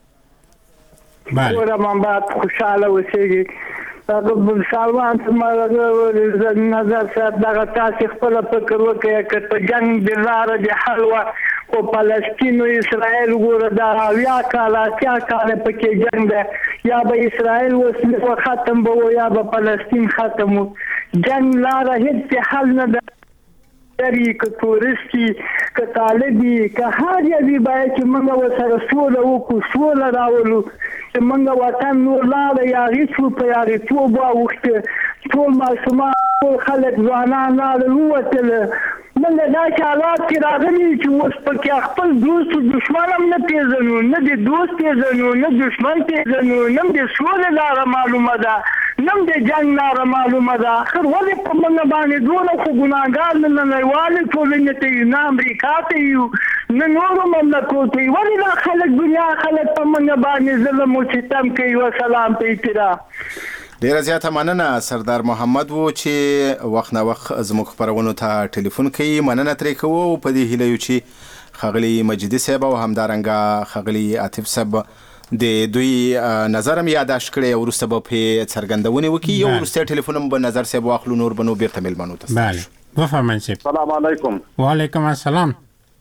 بله محمد خوشحاله اوسېږي. سلمان زما نظر صاحب دغه تاسې خپله فکر وکړئ که په جنګ د لاره د حل وه خو فلسطین او اسرائیل ګوره دا 80 کاله 80 کاله پکې جنګ دی. یا به اسرائیل اوس ختم به و یا به فلسطین ختم و. جنګ لاره هېڅ حل نه ده. که تورستی که طالبي که هر یوي باید چې موږ ورسره سوله وکړو، سوله راولو چې موږ وطن نور لاړه یاغي په یاغیتوب واوښته، ټول ماشومان ټول خلک ځوانان لاړل ووتله. موږ داسې حالات کې راغلي چې اوس پکې خپل دوست او دښمن هم نه پېژنو، نه د دوست پېژنو نه دښمن پېژنو، نه د سولې لاره معلومه ده نه د جنګ لاره معلومه ده. اخر ولې په موږ باندې دونه خو ګناهګار نه نړیوالې ټولنې ته یو، نه امریکا ته یو، نه نورو مملکتوي ولې دا خلک دنیا خلک په موږ باندې ظلم او ستم کوي. وسلام په احترام. ډیره زیاته مننه سردار محمد وو چې وخت نه وخت زموږ خبرونو ته ټلیفون کوي. مننه ترې کوو په دې هیله یو چې خغلی مجیدي صاحب او همدارنګه خغلی عاطف صاحب د دوی نظر هم یاداش کړي او وروسته به په څرګندونه وکړي. یو وروسته ټلیفون هم به نظر صاحب واخلو، نور بنو بیرته ملمنو ته. بله وفرمایئ. السلام علیکم. وعلیکم السلام.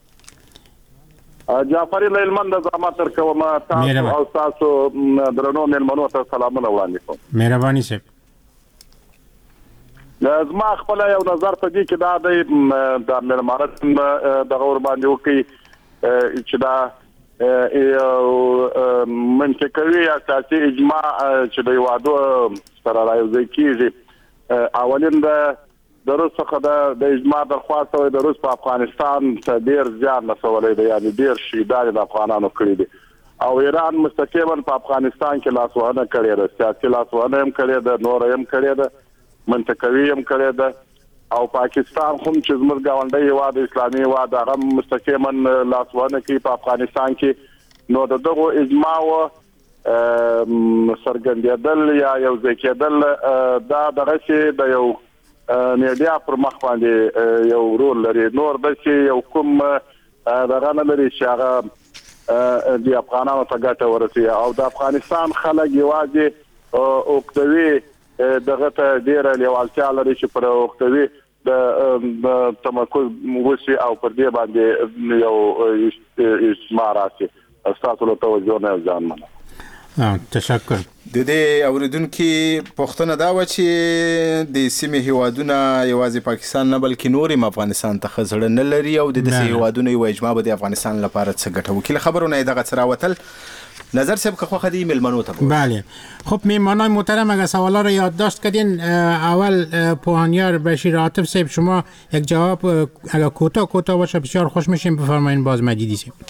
جعفری لیلمن د زحمت تر کوم تاسو او تاسو درنو ملمنو ته سلامونه وړاندې کوم. مهرباني صاحب. زما خپل یو نظر په دې کې دا د ملمانت د غور باندې وکي چې دا منطقوي اساسي اجماع چې د وادو سره راځي کیږي. اولین د روس څخه د اجماع درخواست او د روس په افغانستان ته ډیر زیان رسولې دی، یعنی ډیر شهیدان د افغانانو کړی دي او ایران مستقیما په افغانستان کې لاسوهنه کړې ده، سیاسي لاسوهنه هم کړې ده، نور هم کړې ده، منطقوي هم کړې ده او پاکستان هم چې زموږ ګاونډي هیواد اسلامي هیواد هغه مستقیما لاسوهنه کوي په افغانستان کې. نو دغه اجماع سرګندېدل یا یو ځای کېدل دا دغه چې د یو میډیا پر مخ باندې یو رول لري. نور د چې یو کوم دغه نه لري چې هغه د افغانانو ته ګټه ورسوي او د افغانستان خلک یوازې اوکتوي دغه ته ډېره لیوالتیا لري چې پر اوکتوي د تمرکز وشي او پر دې باندې یو اجماع راشي. ستاسو له توجه نه ځان مننه. تشکر. د دې اوریدونکو پوښتنه دا و چې د سیمې هیوادونه یوازې پاکستان نه بلکې نورم افغانستان ته خزړه نه لري او د دې هیوادونو یو اجماع به د افغانستان لپاره څه ګټه وکړي. خبرونه دغه سراوتل نظر صاحب که خواهد میلمنو تا بود. بله خب میمانای محترم اگر سوالا رو یادداشت کردین اول پوهانیار بشیر عاطف صاحب شما یک جواب اگر کوتاه باشه بسیار خوش میشیم بفرمایید. باز مجیدی صاحب.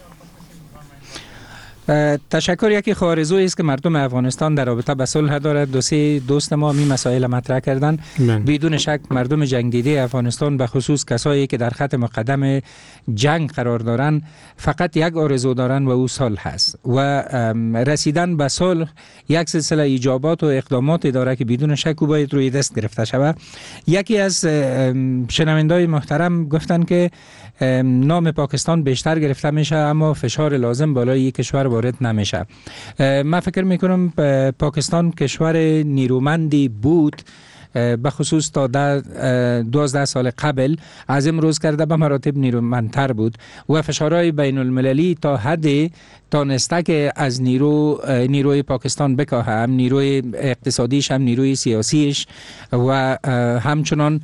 تشکر. یکی خارزویی است که مردم افغانستان در رابطه به صلح دارد. دو سه دوست ما می مسائل مطرح کردن. بدون شک مردم جنگ دیده افغانستان به خصوص کسایی که در خط مقدم جنگ قرار دارند فقط یک آرزو دارند و او صلح است و رسیدن به صلح یک سلسله ایجابات و اقدامات داره که بدون شک او باید روی دست گرفته شود. یکی از شنوندگان محترم گفتن که نام پاکستان بیشتر گرفته میشه اما فشار لازم بالای یک کشور وارد نمیشه. من فکر میکنم پاکستان کشور نیرومندی بود به خصوص تا 12 سال قبل، از امروز کرده به مراتب نیرومندتر بود و فشارهای بین المللی تا حدی تانسته که از نیروی پاکستان بکاهه، هم نیروی اقتصادیش هم نیروی سیاسیش و همچنان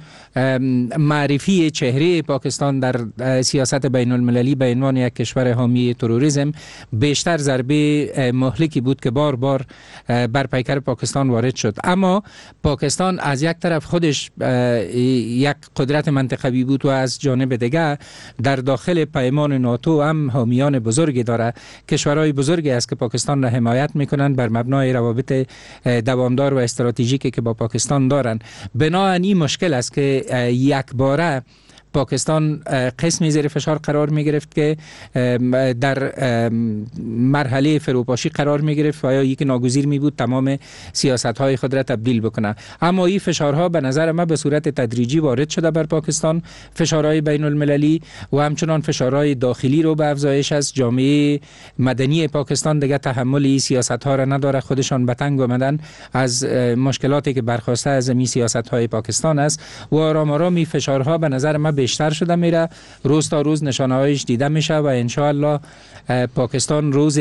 معرفی چهره پاکستان در سیاست بین المللی به عنوان یک کشور حامی تروریسم بیشتر ضربه مهلکی بود که بار بار بر پیکر پاکستان وارد شد. اما پاکستان از یک طرف خودش یک قدرت منطقوی بود و از جانب دیگه در داخل پیمان ناتو هم حامیان بزرگی داره. کشورهای بزرگی است که پاکستان را حمایت میکنند بر مبنای روابط دوامدار و استراتژیکی که با پاکستان دارند. بنابراین این مشکل است که یک باره پاکستان قسمی زیر فشار قرار می گرفت که در مرحله فروپاشی قرار می گرفت و یا یک ناگزیر می بود تمام سیاست های خود را تبدیل بکنه. اما این فشارها به نظر من به صورت تدریجی وارد شده بر پاکستان، فشارهای بین المللی و همچنان فشارهای داخلی رو به افزایش از جامعه مدنی پاکستان دیگه تحمل این سیاست ها را نداره، خودشان به تنگ آمدن از مشکلاتی که برخواسته از این سیاست های پاکستان است و آرام آرام این فشارها به نظر من بیشتر شده میره، روز تا روز نشانه‌هایش دیده میشه و ان شاء الله پاکستان روز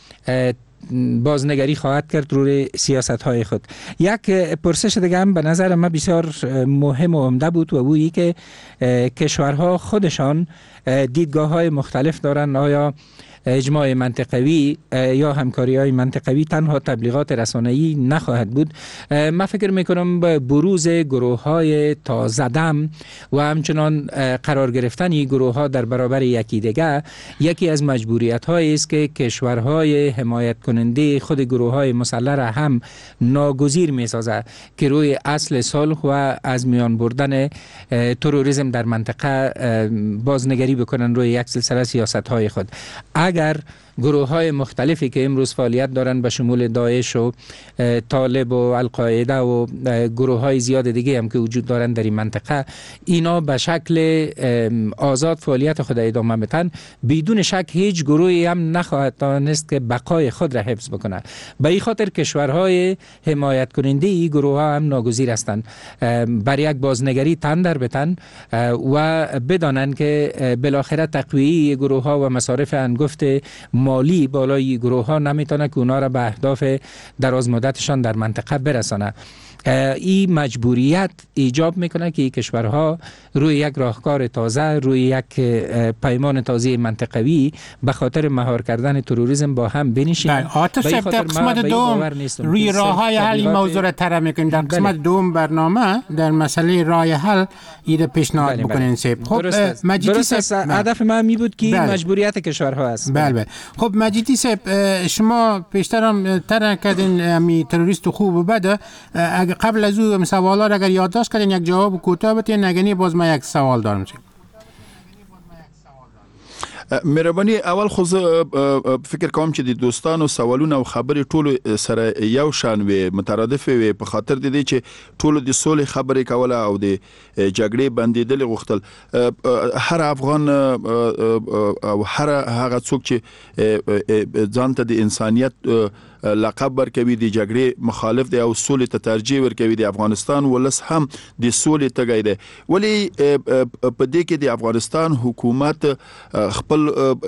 بازنگری خواهد کرد روی سیاست های خود. یک پرسش دیگه هم به نظر من بسیار مهم و عمده بود و اویی که کشورها خودشان دیدگاه های مختلف دارن. آیا اجماع منطقوی یا همکاری‌های منطقوی تنها تبلیغات رسانه‌ای نخواهد بود. من فکر می‌کنم بروز گروه‌های تازه‌دم و همچنان قرار گرفتن گروه‌ها در برابر یکی دیگر یکی از مجبوریت‌هایی است که کشورهای حمایت کننده خود گروه‌های مسلح را هم ناگزیر می‌سازد که روی اصل صلح و از میان بردن تروریسم در منطقه بازنگری بکنن روی یک سلسله سیاست‌های خود. اگر گروه‌های مختلفی که امروز فعالیت دارند به شمول داعش و طالب و القاعده و گروه‌های زیاد دیگه هم که وجود دارند در این منطقه، اینا به شکل آزاد فعالیت خود ادامه بدن، بدون شک هیچ گروهی هم نخواهد توانست که بقای خود را حفظ بکنه. به این خاطر کشورهای حمایت کننده این گروه‌ها هم ناگزیر هستند بر یک بازنگری تن در بتن و بدانند که بالاخره تقویه گروه‌ها و مصارف انگفت مالی بالای گروه ها نمیتونه که اونا را به اهداف دراز مدتشان در منطقه برسانه. این مجبوریت ایجاب میکنه که این کشورها روی یک راهکار تازه، روی یک پیمان تازه منطقوی به خاطر مهار کردن تروریسم با هم بنشینند. آتش در قسمت دوم روی راههای حل این موضوع را طرح میکنیم. در قسمت دوم برنامه در مسئله راه حل ایده پیشنهاد بکنین. خب مجیدی صاحب، هدف من می بود که مجبوریت کشورها است. بله. خب مجیدی صاحب، شما پیشتر هم طرح کردین امی تروریست خوب و بده. قبل از او سوالا را اگر یادداشت کردین یک جواب کوتاه بدین، نگنی باز ما یک سوال دارم. مهرباني اول خو فکر کوم چې د دوستانو سوالونه او خبرې ټول سره یو شان وي، مترادف وي، په خاطر د دې چې ټول د سولې خبرې کوله او د جګړې بندیدل غوښتل. هر افغان او هر هغه څوک چې ځانته د انسانیت لقب ورکوي، د جګړې مخالف دی او سولې ته ترجیح ورکوي. د افغانستان ولس هم د سولې تږی دی، ولی په دې کې د افغانستان حکومت خپل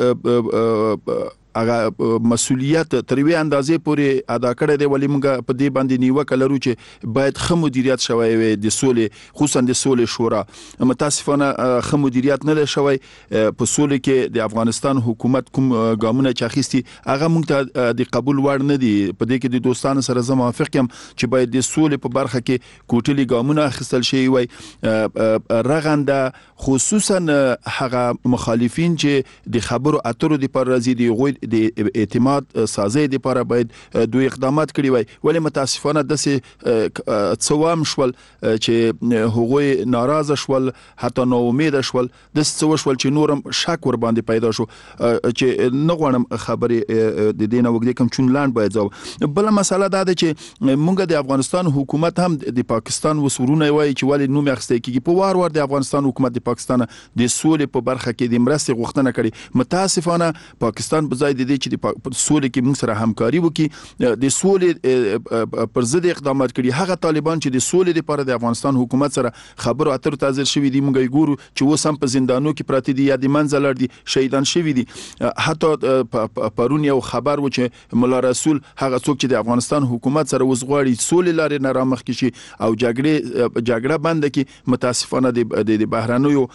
هغه مسؤلیت تر وی اندازې پورې ادا کړی دی، ولی موږ په دې باندې نیوکه لرو چې باید ښه مدیریت شوی وي د سولې، خصوصا د سولې شورا. متاسفانه ښه مدیریت نه دی شوی په سولې کې. د افغانستان حکومت کوم ګامونه چې اخیستي هغه موږ ته د قبول وړ نه دي. په دې کې د دوستانو سره زه موافق یم چې باید د سولې په برخه کې کوټلي ګامونه اخیستل شي وي. رغنده خصوصا هغه مخالفین چې د خبرو اترو د پر راځي دی غوي د اعتماد سازي د پر باید دوی اقدامات کړی وي، ولی متاسفانه دسه څوام شول چې هغوی ناراضه شول، حتی نو امید شول، د څو شول چې نورم شک ور باندې پیدا شو چې نه غواړم خبرې د دینه وګړي کوم چونلاند باید ځو. بل مسله دا ده چې مونږ د افغانستان حکومت هم د پاکستان وسورونه وای چې ولی نوم اخستې کیږي. په وار وار د افغانستان حکومت د پاکستان د سولې په برخه کې د مرستې غوښتنه کړې. متاسفانه پاکستان په ځای د دې چې د سولې کې موږ سره همکاري وکړي، د سولې پر ضد اقدامات کړي. هغه طالبان چې د سولې لپاره د افغانستان حکومت سره خبرو اترو ته حاضر شوي دي، موږ یې ګورو چې اوس هم په زندانو کې پراته دي یا د منځه لاړ دي، شهیدان شوي دي. حتی پرون یو خبر و چې مولا رسول هغه څوک چې د افغانستان حکومت سره اوس غواړي سولې لارې نه رامخکې شي او جګړه بنده کړي، متاسفانه د بهرنیو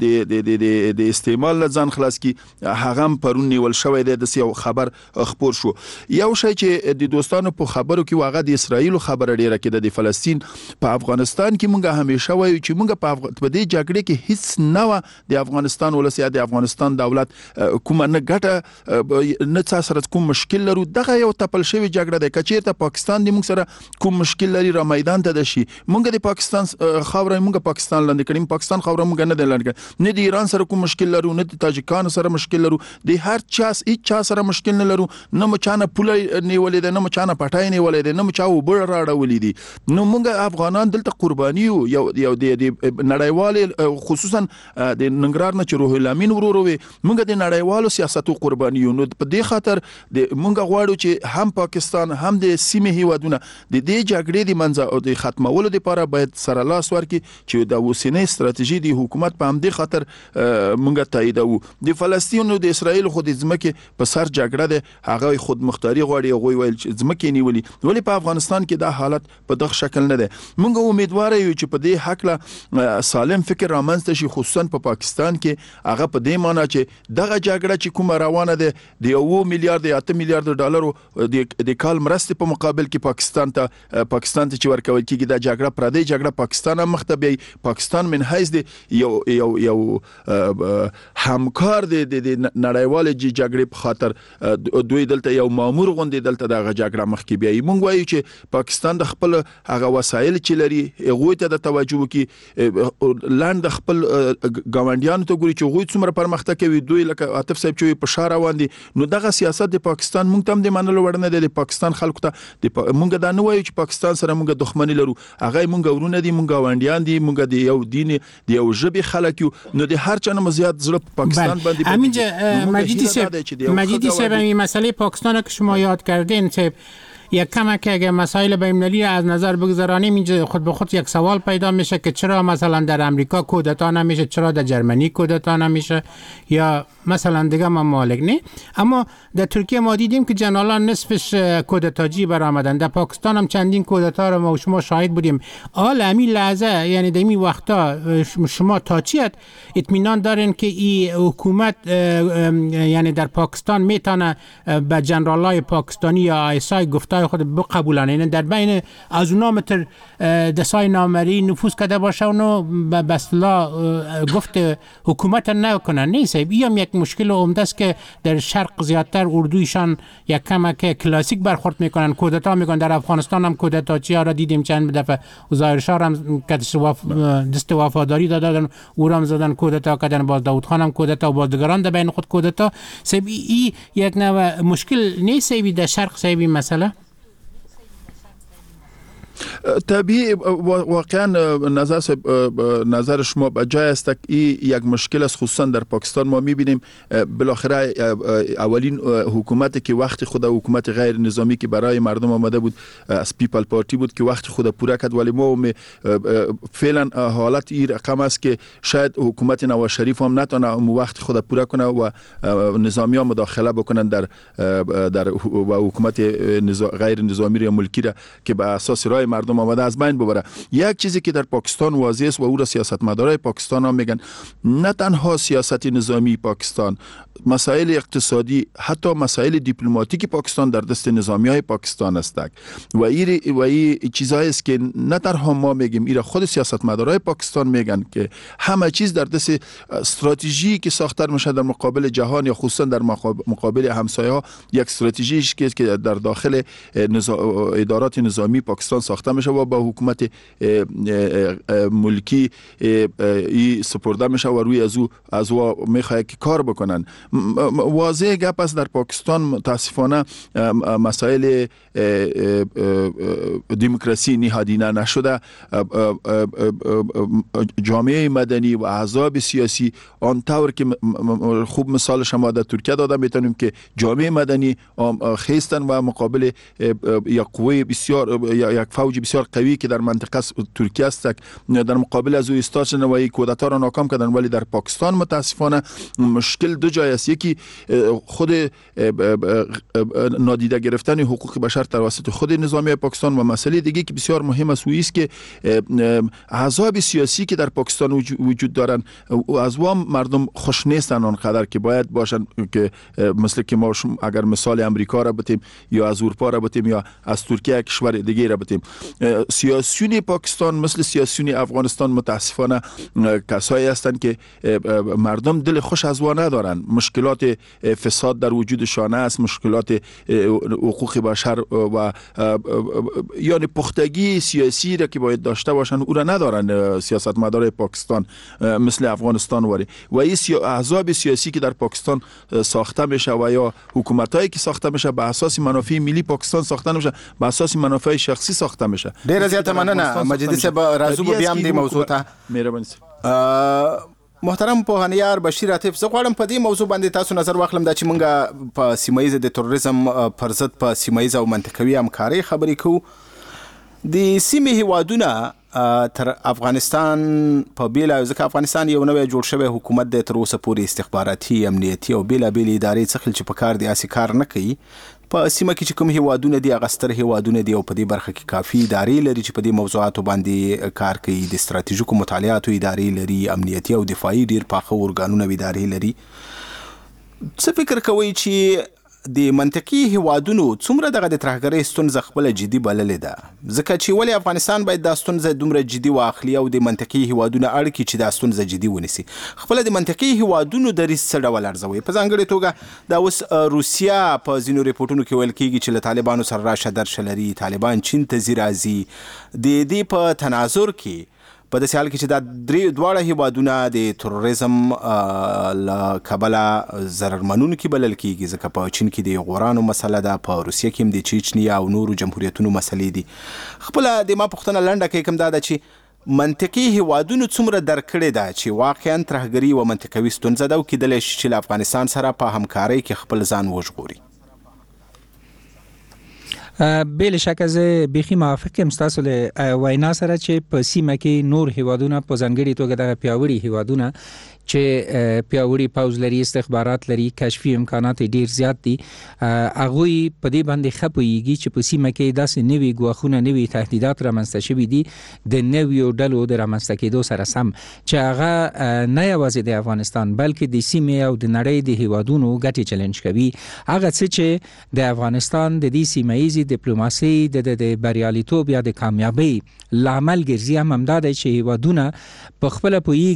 د استعمال له ځان خلاص کی. هغه هم پرون نیول شوی دی. د یو خبر خبر شو. یو شی چې د دوستانو په خبرو کې واغه د اسرایل خبره ډیره کې د فلسطین په افغانستان کې مونږه همیشه وایو چې مونږ په دې جګړه کې هیڅ نه و د افغانستان ولسی د افغانستان دولت کوم نه ګټه نه سره کوم مشکل لرو. دغه یو تپل شوی جګړه ده. کچیرته پاکستان د مونږ سره کوم مشکل لري را میدان ته دشي، مونږ د پاکستان خاوره مونږ پاکستان لاندې کړیم، پاکستان خاوره مونږ نه لاندې کړ، نه د ایران سره کوم مشکل لرو، نه د تاجکانو سره مشکل لرو، د هر چا سره مشکل نه لرو، نه مچانه پوله نیولې ده، نه مچانه پټای نیولې ده، نه مچا وبړ راړولې دي. نو مونږ افغانان دلته قرباني یو د نړیوال خصوصا د ننګرهار نه چې روح الامین وروروي مونږ د نړیوالو سیاستو قرباني یو. نو په دې خاطر مونږ غواړو چې هم پاکستان هم د سیمې هیوادونه د دې جګړې د منځ او د ختمولو لپاره باید سره لاس ورکړي چې د اوسنۍ ستراتیژي د حکومت په همدې خاطر مونږ تاییدو. د فلسطین او د اسرایل خو د ځمکې په سر جګړه ده، هغه خود مختاری غواړي، هغه ویل چې ځمکې نیولي. ولی په افغانستان کې دا حالت په دغه شکل نه ده. موږ امیدوار یو چې په دې حق له سالم فکر رامنځته شي، خصوصا په پاکستان کې. هغه په دې معنی چې دغه جګړه چې کومه روانه ده د 1 میلیارډ یا 8 میلیارډ ډالرو د کال مرستې په مقابل کې پاکستان ته چې ورکول کېږي، دا جګړه پردی جګړه پاکستان هم مخ ته بیایي. پاکستان من حیث د یو همکار د نړیوال جګړې په خاطر دوی دلته یو مامور غوندې دلته دغه جګړه مخ کې بیایي. موږ وایو چې پاکستان د خپل هغه وسایل چې لري هغوی ته د توجه وکړي، لاند خپل ګاونډیانو ته ګوري چې هغوی څومره پرمختګ کوي. دوی لکه عاطف صاحب چې په شا روان دي، نو دغه سیاست د پاکستان موږ ته هم د منلو وړ نه دی. د پاکستان خلکو ته موږ دا نه وایو چې پاکستان سره موږ دښمني لرو، هغه موږ ورونه دي، موږ ګاونډیان دي، موږ د یو دین د یو ژبې خلک یو. نو د هر چا نه زیات زړه پاکستان باندې همینجا مجیدی صاحب این مسئله پاکستان که شما یاد کردین صاحب، یک کمک اگه مسائل بین‌المللی از نظر بگذارانیم، اینجا خود به خود یک سوال پیدا میشه که چرا مثلا در امریکا کودتا نمیشه، چرا در جرمنی کودتا نمیشه یا مثلا دیگه ممالک نه. اما در ترکیه ما دیدیم که جنرالان نصفش کودتاجی برآمدن. در پاکستان هم چندین کودتا رو ما و شما شاهد بودیم. حالا همین لحظه یعنی در این وقتا شما تا چی اطمینان دارین که این حکومت یعنی در پاکستان میتونه به جنرالای پاکستانی یا آیسای گفته خود بقبولانه، یعنی در بین از اونا متر دستای نامری نفوذ کرده باشه اونو به اصطلاح گفت حکومت نکنن. نیست این هم یک مشکل عمده است که در شرق زیادتر اردویشان یک کمک کلاسیک برخورد میکنن، کودتا میکنن. در افغانستان هم کودتاچی ها را دیدیم، چند دفعه ظاهر شاه هم دست وفاداری دادن، او را هم زدن کودتا کردن، باز داود خان هم کودتا و بازدگران در بین خود کودتا. سبب این یک نوع مشکل نیست در شرق سبب مسئله. طبیعی واقعا نظر شما به جای است. این یک مشکل است، خصوصا در پاکستان ما میبینیم بالاخره اولین حکومتی که وقت خود حکومت غیر نظامی که برای مردم آمده بود از پیپل پارتی بود که وقت خود پورا کرد، ولی ما فعلا حالت این رقم است که شاید حکومت نواز شریف هم نتونه وقت خود پورا کنه و نظامی ها مداخله بکنن در حکومت غیر نظامی یا ملکی را که به اساس رای مردم آمده از بین ببره. یک چیزی که در پاکستان واضح است و او را سیاستمدارای پاکستان هم میگن، نه تنها سیاست نظامی پاکستان، مسائل اقتصادی، حتی مسائل دیپلماتیک پاکستان در دست نظامیای پاکستان است. و این چیزایی است که نه تنها ما میگیم، ایرا خود سیاستمدارای پاکستان میگن که همه چیز در دست استراتژی که ساخته میشه در مقابل جهان یا خصوصا در مقابل همسایه ها. یک استراتژی که در داخل ادارات نظامی پاکستان ساخته میشه و با حکومت ملکی سپرده میشه و روی از او میخواد که کار بکنن. واضح گپ است در پاکستان متاسفانه مسائل دموکراسی نهادینه نشده. جامعه مدنی و احزاب سیاسی آنطور که خوب مثال شما در ترکیه داده میتونیم که جامعه مدنی خیستن و مقابل یک قوه بسیار یک فوج بسیار قوی که در منطقه ترکیه است در مقابل از او ایستاد شدن و کودتا را ناکام کردن. ولی در پاکستان متاسفانه مشکل دو جای است. یکی خود نادیده گرفتن حقوق بشر توسط خود نظامی پاکستان و مسئله دیگه که بسیار مهم است او است که احزاب سیاسی که در پاکستان وجود دارن از وام مردم خوش نیستن آنقدر که باید باشن، که مثل که ما اگر مثال امریکا را بتیم یا از اروپا را بتیم یا از ترکیه کشور دیگه را بتیم، سیاسیون پاکستان مثل سیاسیون افغانستان متاسفانه کسایی هستند که مردم دل خوش از وا ندارن. مشکلات فساد در وجودشان است، مشکلات حقوق بشر و یعنی پختگی سیاسی را که باید داشته باشن او را ندارن سیاستمدارای پاکستان مثل افغانستان ولی. و این احزاب سیاسی که در پاکستان ساخته میشه و یا حکومتایی که ساخته میشه به اساس منافع ملی پاکستان ساخته نمیشه، به اساس منافع شخصی ساخته میشه. ډیر زیات مننه مجیدی صاحب، راځو بیا هم دې موضوع ته. مهرباني. محترم پوهانیار بشیر عاطف، زه غواړم په دې موضوع باندې تاسو نظر واخلم دا چې مونږ په سیمایي د تروریزم پر ضد په سیمایي او منطقوي همکارۍ خبرې کوو. د سیمې هیوادونه تر افغانستان په بیل ځکه افغانستان یو نوې جوړ شوی حکومت د تر اوسه پورې استخباراتي امنیتي او بیل ادارې څخه چې په کار دي اسی کار نه کوي په سیمه کې چې کوم هیوادونه دي هغه ستر هیوادونه دي او په دې برخه کې کافي ادارې لري چې په دې موضوعاتو باندې کار کوي د ستراتیژیکو مطالعاتو ادارې لري امنیتي او دفاعي ډیر پاخه ارګانونه ادارې لري څه فکر کوي چې د منطقي هیوادونو څومره دغه د ترهګرۍ ستونزه خپل جدي بللې ده ځکه چې ولې افغانستان باید دا ستونزه دومره جدي واخلي او د منطقي هیوادونو اړیکې چې دا ستونزه جدي ونیسي خپل د منطقي هیوادونو دریځ څه ډول ارزوي په ځانګړې توګه دا اوس روسیا په ځینو ریپورتونو کې ویل کېږي چې له طالبانو سره راشه درشه لري طالبان چین ته ځي راځي د دې په تناظر کې په داسې حال کې چې دا دواړه هیوادونه د تروریزم له کبله ضرر منونکي بلل کېږي ځکه په چین کې د غورانو مسله ده په روسیه کې هم د چیچنیا او نورو جمهوریتونو مسلې دي خپله د ما پوښتنه لنډه کوي کوم دا ده چې منطقي هیوادونو څومره درک کړې ده چې واقعا ترهګري و منطقوي ستونزه ده او کیدلی شي چې له افغانستان سره په همکارۍ کې خپل ځان وژغوري بل شک از بخي موافق یم تاسو له وینا سره چې په سیمه کې نور هیوادونه په ځانګړي توګه د پیاوړي هیوادونه چې پیاوړي پوز لري استخبارات لري کشفي امکانات ډیر زیات دي هغه په دې باندې خپويږي چې په سیمه کې داسې نوي ګواښونه نوي تهدیدات رامنځته شوي دي د نویو ډلو د رامنځته کېدو سره سم چې هغه نه یوازې د افغانستان بلکې د سیمه او د نړۍ د هیوادونو ګټي چیلنج کوي هغه څه چې د افغانستان د دې سیمایي ډیپلوماسي د بریالیتوب یا د کامیابی لامل ګرځي هم دا دی چې هیوادونه په خپل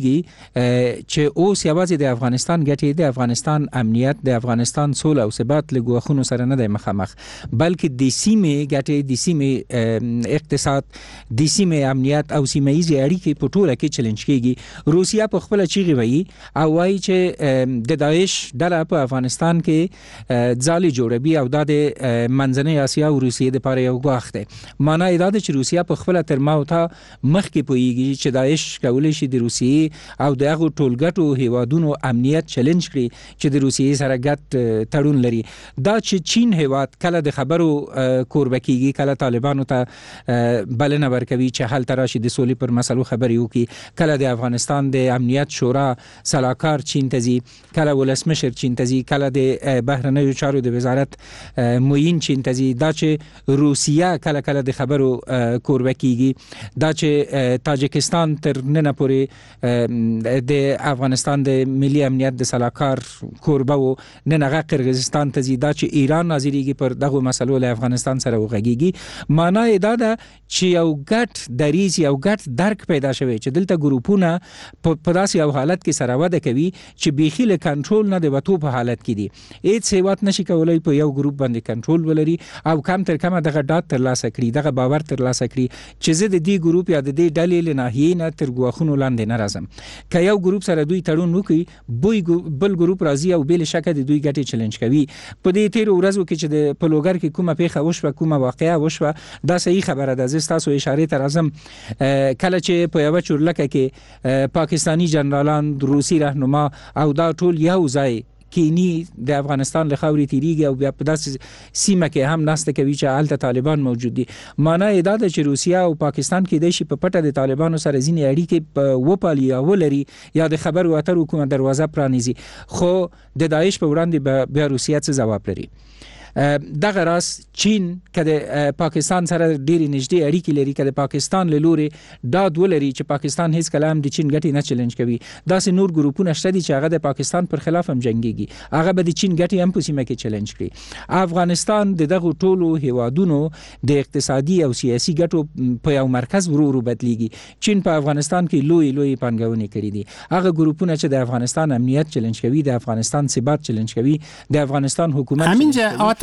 پویږي چې اوس یوازې د افغانستان ګټي د افغانستان امنیت د افغانستان سوله او ثبات له ګواښونو سره نه دی مخامخ بلکې د سیمې ګټي د سیمې اقتصاد د سیمې امنیت او سیمایي اړیکې په ټوله کې چیلنج کیږي روسیا په خپل چیغي وایي او وایي چې د داعش ډله په افغانستان کې ځالي جوړوي او د منځنۍ اسیا او روسیې د لپاره یو ګواښ دی معنی دا ده چې روسیا په خپل تر ما او تا مخکې پوهیږي چې داعش کولی شي د روسیې او دغه ټولګټو هیوادونو امنیت چیلنج کړي چې د روسیې سره ګډ تړون لري دا چې چین هیواد کله د خبرو کوربه کیږي کله طالبانو ته بلنه ورکوي چې حل تراشي د سولې پر مسلو خبري وکړي کله د افغانستان د امنیت شورا صلاحکار چین ته ځي کله ولسمشر چین ته ځي کله د بهرنیو چارو د وزارت معین چین ته ځي دا چې روسیا کله کله د خبرو کوربه کیږي دا چې تاجکستان تر نن پورې د افغانستان د ملي امنیت د صلاحکار کوربه و نن هغه قرغیزستان ته ځي دا چې ایران ناظریږي پر دغه مسلو له افغانستان سره وغږیږي معنی دا ده چې یو ګټ دریز یو ګټ درک پیدا شوی چې دلته ګروپونه په داسې یو حالت کې سره وده کوي چې بیخي له کنټرول نه د وټو په حالت کې دي هیڅ هیواد نشي کولای په یو ګروپ باندې کنټرول ولري او کم تر کمه دغه ډاټ تر لاسه کړي دغه باور تر لاسه کړي چې زه د دې ګروپ یا د دې ډلې له ناحیې نه تر ګواښونو لاندې نه راځم که یو ګروپ سره دوی تړون وکړي بل ګروپ راځي او بل شکه د دوی ګټي چیلنج کوي په دې تیر ورځو کې چې د پلوګر کې کومه پیښه وشوه کومه واقعه وشوه دا صحیح خبره ده زه تاسو اشاره تر اعظم کله چې په یو چورلکه کې پاکستانی جنرالان روسي رهنما او دا ټول یو ځای کینی د افغانستان له خاورې تیریږي او بیا په داسې سیمه کې هم ناسته کوي چې هلته طالبان موجود دي معنی دا ده چې روسیا او پاکستان کې د شي په پټه د طالبانو سره ځینې اړیکې وپالي او ولري یا د خبرو اترو کومه دروازه پرانیزي خو د داعش په وړاندې بیا روسیا څه ځواب لري دغه راس چین که د پاکستان سره ډېری نږدې اړیکې لري که د پاکستان له لورې ډاډ ولري چې پاکستان هیڅ کله هم د چین ګټې نه چیلنج کوي داسې نور ګروپونه شته دي چې هغه د پاکستان پر خلاف هم جنګیږي هغه به د چین ګټې هم په سیمه کې چیلنج کړي افغانستان د دغه ټولو هیوادونو د اقتصادي او سیاسي ګټو په یو مرکز ورو بدلیږي چین په افغانستان کې لوی پانګونې کړې دي هغه ګروپونه چې د افغانستان امنیت چیلنج کوي د افغانستان ثبات چیلنج کوي د افغانستان حکومت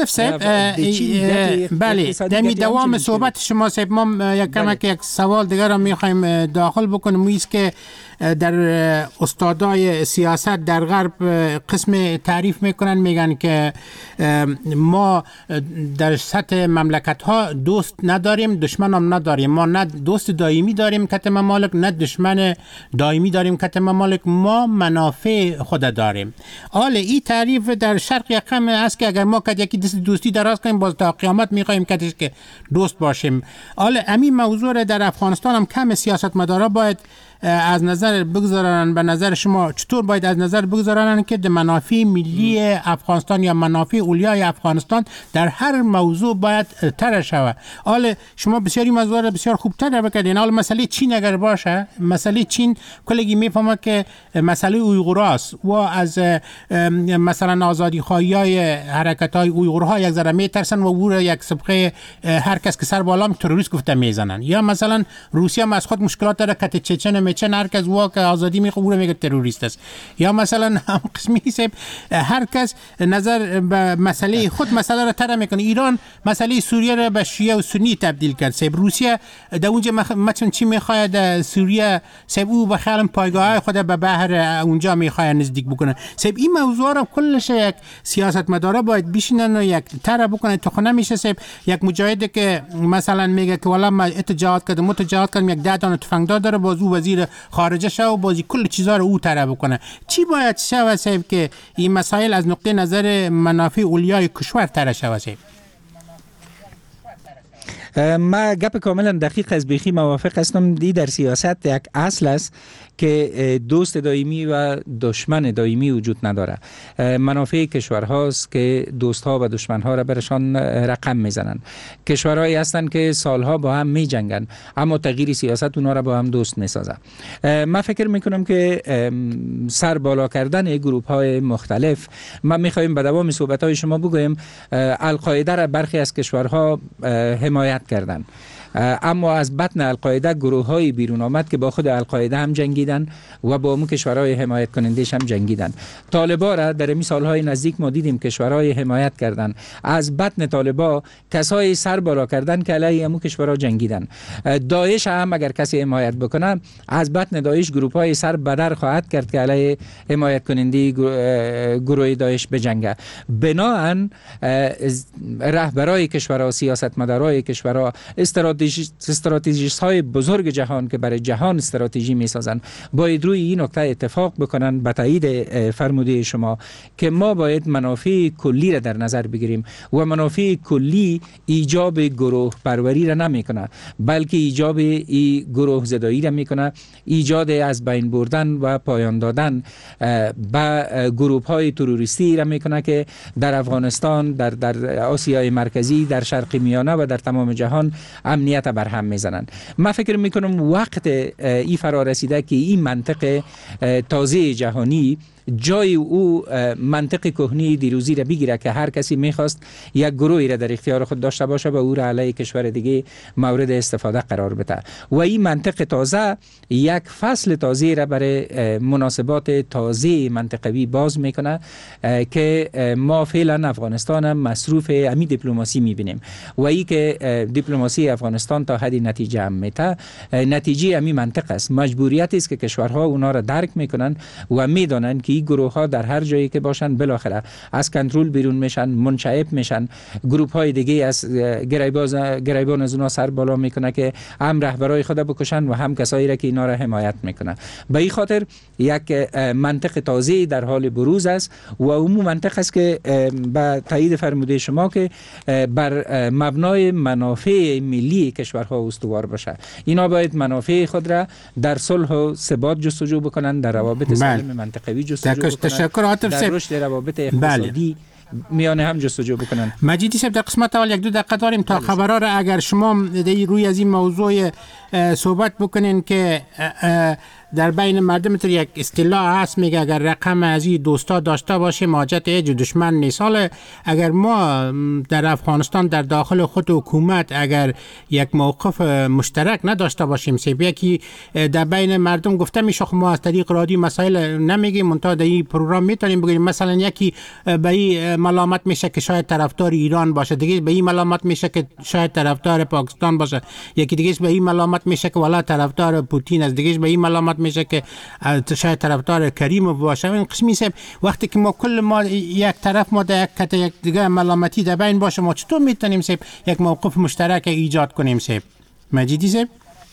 بله دمی دوام صحبت شما صاحب ما یک سوال دیگر را میخوایم داخل بکنیم است که در استادای سیاست در غرب قسم تعریف میکنن، میگن که ما در سطح مملکت ها دوست نداریم، دشمن هم نداریم. ما نه دوست دائمی داریم کت ممالک، نه دشمن دائمی داریم کت ممالک. ما منافع خود داریم. حالا این تعریف در شرق یقم است که اگر ما کد یکی دست دوستی دراز کنیم باز تا قیامت میخوایم کدش که دوست باشیم. حالا همین موضوع در افغانستان هم کم سیاستمدارا باید از نظر بگذارن. به نظر شما چطور باید از نظر بگذارن که منافع ملی افغانستان یا منافع اولیای افغانستان در هر موضوع باید طرح شود؟ حالا شما بسیاری موضوع بسیار خوب طرح بکردین. حالا مسئله چین اگر باشه، مسئله چین کلگی میفهمه که مسئله اویغوراست و از مثلا آزادی خواهی حرکت های اویغورها یک ذره میترسن و او را یک سبقه هر کس که سر بالا تروریست گفته میزنن. یا مثلا روسیه هم از خود مشکلات داره که چچن هر کس که آزادی میخواد او رو میگه تروریست است. یا مثلا هم قسمی سب هر کس نظر به مسئله خود مسئله را طرح میکنه. ایران مسئله سوریه را به شیعه و سنی تبدیل کرد. سب روسیه در اونجا مثلا چی میخواد سوریه سب او به خیال پایگاه خود به بحر اونجا میخواد نزدیک بکنه. سب این موضوع را کلش یک سیاستمدارا باید بشینن و یک طرح بکنه. تو نمیشه سب یک مجاهد که مثلا میگه که والا ما اتجاهات کردم یک 10 دانه تفنگدار داره، باز او وزیر خارجه شو و بازی کل چیزا رو او طرح بکنه. چی باید شود صاحب که این مسائل از نقطه نظر منافع اولیای کشور طرح شود صاحب؟ ما گپ کاملا دقیق از بیخی موافق هستم. دی در سیاست یک اصل است که دوست دائمی و دشمن دائمی وجود نداره. منافع کشورهاست که دوستها و دشمنها را برشان رقم میزنن. کشورهایی هستند که سالها با هم می جنگن اما تغییر سیاست اونا را با هم دوست میسازه. من فکر میکنم که سر بالا کردن گروپ های مختلف، ما میخوایم به دوام صحبت های شما بگویم القاعده را برخی از کشورها حمایت کردن، اما از بطن القاعده گروه های بیرون آمد که با خود القاعده هم جنگیدن و با اون کشورهای حمایت کنندش هم جنگیدن. طالبا را در این سالهای نزدیک ما دیدیم کشورهای حمایت کردن. از بطن طالبا کسای سر بالا کردن که علیه همون کشورها جنگیدن. داعش هم اگر کسی حمایت بکنه از بطن داعش گروه های سر بدر خواهد کرد که علیه حمایت کننده گروه داعش بجنگه. بناهن رهبرای کشورها، سیاستمدارای کشورها، استراتژیست های بزرگ جهان که برای جهان استراتژی می سازن باید روی این نکته اتفاق بکنن به تایید فرموده شما که ما باید منافع کلی را در نظر بگیریم و منافع کلی ایجاب گروه پروری را نمی کنه بلکه ایجاب ای گروه زدایی را می کنه، ایجاد از بین بردن و پایان دادن به گروه های تروریستی را می کنه که در افغانستان، در آسیای مرکزی، در شرق میانه و در تمام جهان امنیت بر هم میزنن. من فکر میکنم وقت این فرا رسیده که این منطق تازه جهانی جای او منطق کهنی دیروزی را بگیره که هر کسی میخواست یک گروهی را در اختیار خود داشته باشه و او را علیه کشور دیگه مورد استفاده قرار بده و این منطق تازه یک فصل تازه را برای مناسبات تازه منطقوی باز میکنه که ما فعلا افغانستان هم مصروف امی دیپلماسی میبینیم و ای که دیپلماسی افغانستان تا حدی نتیجه هم میته. نتیجه امی منطق است، مجبوریت است که کشورها اونا را درک میکنن و میدانن که این گروه ها در هر جایی که باشن بالاخره از کنترل بیرون میشن، منشعب میشن. گروه های دیگه از گریبان از اونا سر بالا میکنه که هم رهبرای خود بکشن و هم کسایی را که اینا را حمایت میکنه. به این خاطر یک منطق تازه در حال بروز است و اون منطق است که به تایید فرموده شما که بر مبنای منافع ملی کشورها استوار باشه. اینا باید منافع خود را در صلح و ثبات جستجو بکنن، در روابط سالم منطقوی جستجو تشکر عاطف در رشد روابط اقتصادی میانه هم جستجو بکنن. مجیدی صاحب در قسمت اول 1-2 دقیقه داریم تا خبرها را اگر شما روی از این موضوع صحبت بکنین که در بین مردم تو یک اصطلاح هست میگه اگر رقم از این دوستا داشته باشیم حاجت هیچ دشمن نیست. حالا اگر ما در افغانستان در داخل خود حکومت اگر یک موقف مشترک نداشته باشیم، یکی در بین مردم گفته میشه ما از طریق رادیو مسائل نمیگیم، منتها در این پروگرام میتونیم بگیم. مثلا یکی به این ملامت میشه که شاید طرفدار ایران باشه، دیگه به این ملامت میشه که شاید طرفدار پاکستان باشه، یکی دیگه به این ملامت میشه که والا طرفدار پوتین است، دیگه به این ملامت میشه که شاید طرفدار کریم باشه. این قسمی سب وقتی که ما یک طرف ما در یک کت یک دیگه ملامتی در بین باشه، ما چطور میتونیم سب یک موقف مشترک ایجاد کنیم سب؟ مجیدی سب؟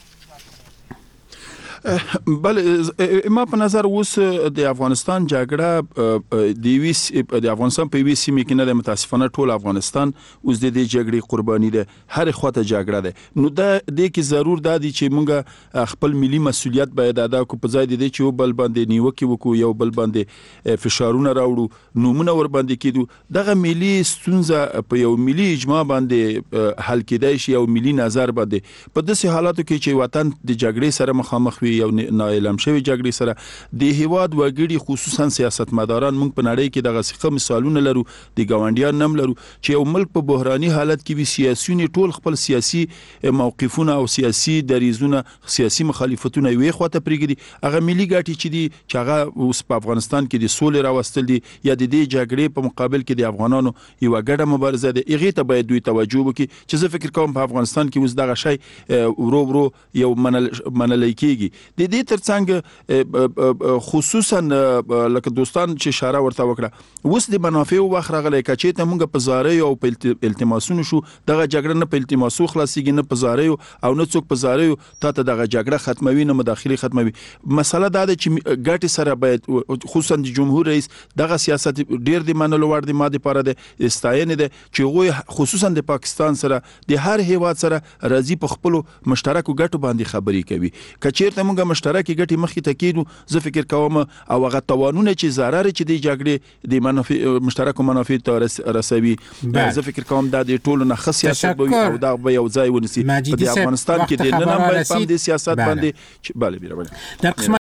بله، ما په نظر اوس د افغانستان جګړه د افغانستان په وی سیمه کې نه د متاسفانه ټول افغانستان اوس د دې جګړې قرباني ده، هر خواته جګړه ده. نو دا د کې ضرور دادی چې موږ خپل ملي مسولیت باید ادا کو، په ځای د دې چې یو بل باندې نیوکه وکړو، یو بل باندې فشارونه راوړو، نومونه ور باندې کېدو. دغه ملي ستونزه په یو ملي اجماع باندې حل کېدای شي، یو ملي نظر باندې. په داسې حالاتو کې چې وطن د جګړې سره مخامخ یو نااعلم شوی جګړې سره د هیواد وګړي خصوصا سیاستمداران موږ په نړۍ کې دغه څه مثالونه لرو، د ګاونډیان نم لرو چې یو ملک په بحراني حالت کې وي، سیاسيون ټول خپل سیاسي موقفونه او سیاسي دریزونه، سیاسي مخالفتونه وي خواته پرېږدي. هغه ملي ګټې چې دي چې هغه اوس په افغانستان کې د سولې راوستل دي یا د دې جګړې په مقابل کې د افغانانو یو ګډه مبارزه ده، هغه ته باید دوی توجه وکړي. چې زه فکر کوم په افغانستان کې اوس دغه شی ورو یو منل کېږي. د دې ترڅنګ خصوصا لکه دوستان چې اشاره ورته وکړه، اوس د منافع وخت راغلی، کچې ته موږ په زاریو او په التماسونو شو، دغه جګړه نه په التماسو خلاصيږي، نه په زاریو او نه څوک په زاریو ته دغه جګړه ختموي، نه مداخله ختموي. مسله دا ده چې ګټ سره باید خصوصا د جمهور رئیس دغه سیاست ډیر د منلو ور دي، ماده لپاره د استاینه ده چې غوي خصوصا د پاکستان سره د هر هیواد سره راضي په خپل مشترکو ګټو باندې خبرې کوي. کچېرته موږ مشترکي ګټې مخې ته کېدو، زه فکر کوم او هغه توانونه چې ضرر چې د جګړې د منافع مشترکو منافع ته رسوي، زه فکر کوم دا د ټولو نه ښه سیاست به او دا به یو ځای ونیسي. په افغانستان کې د نن هم باید په دې سیاست باندې بله بیره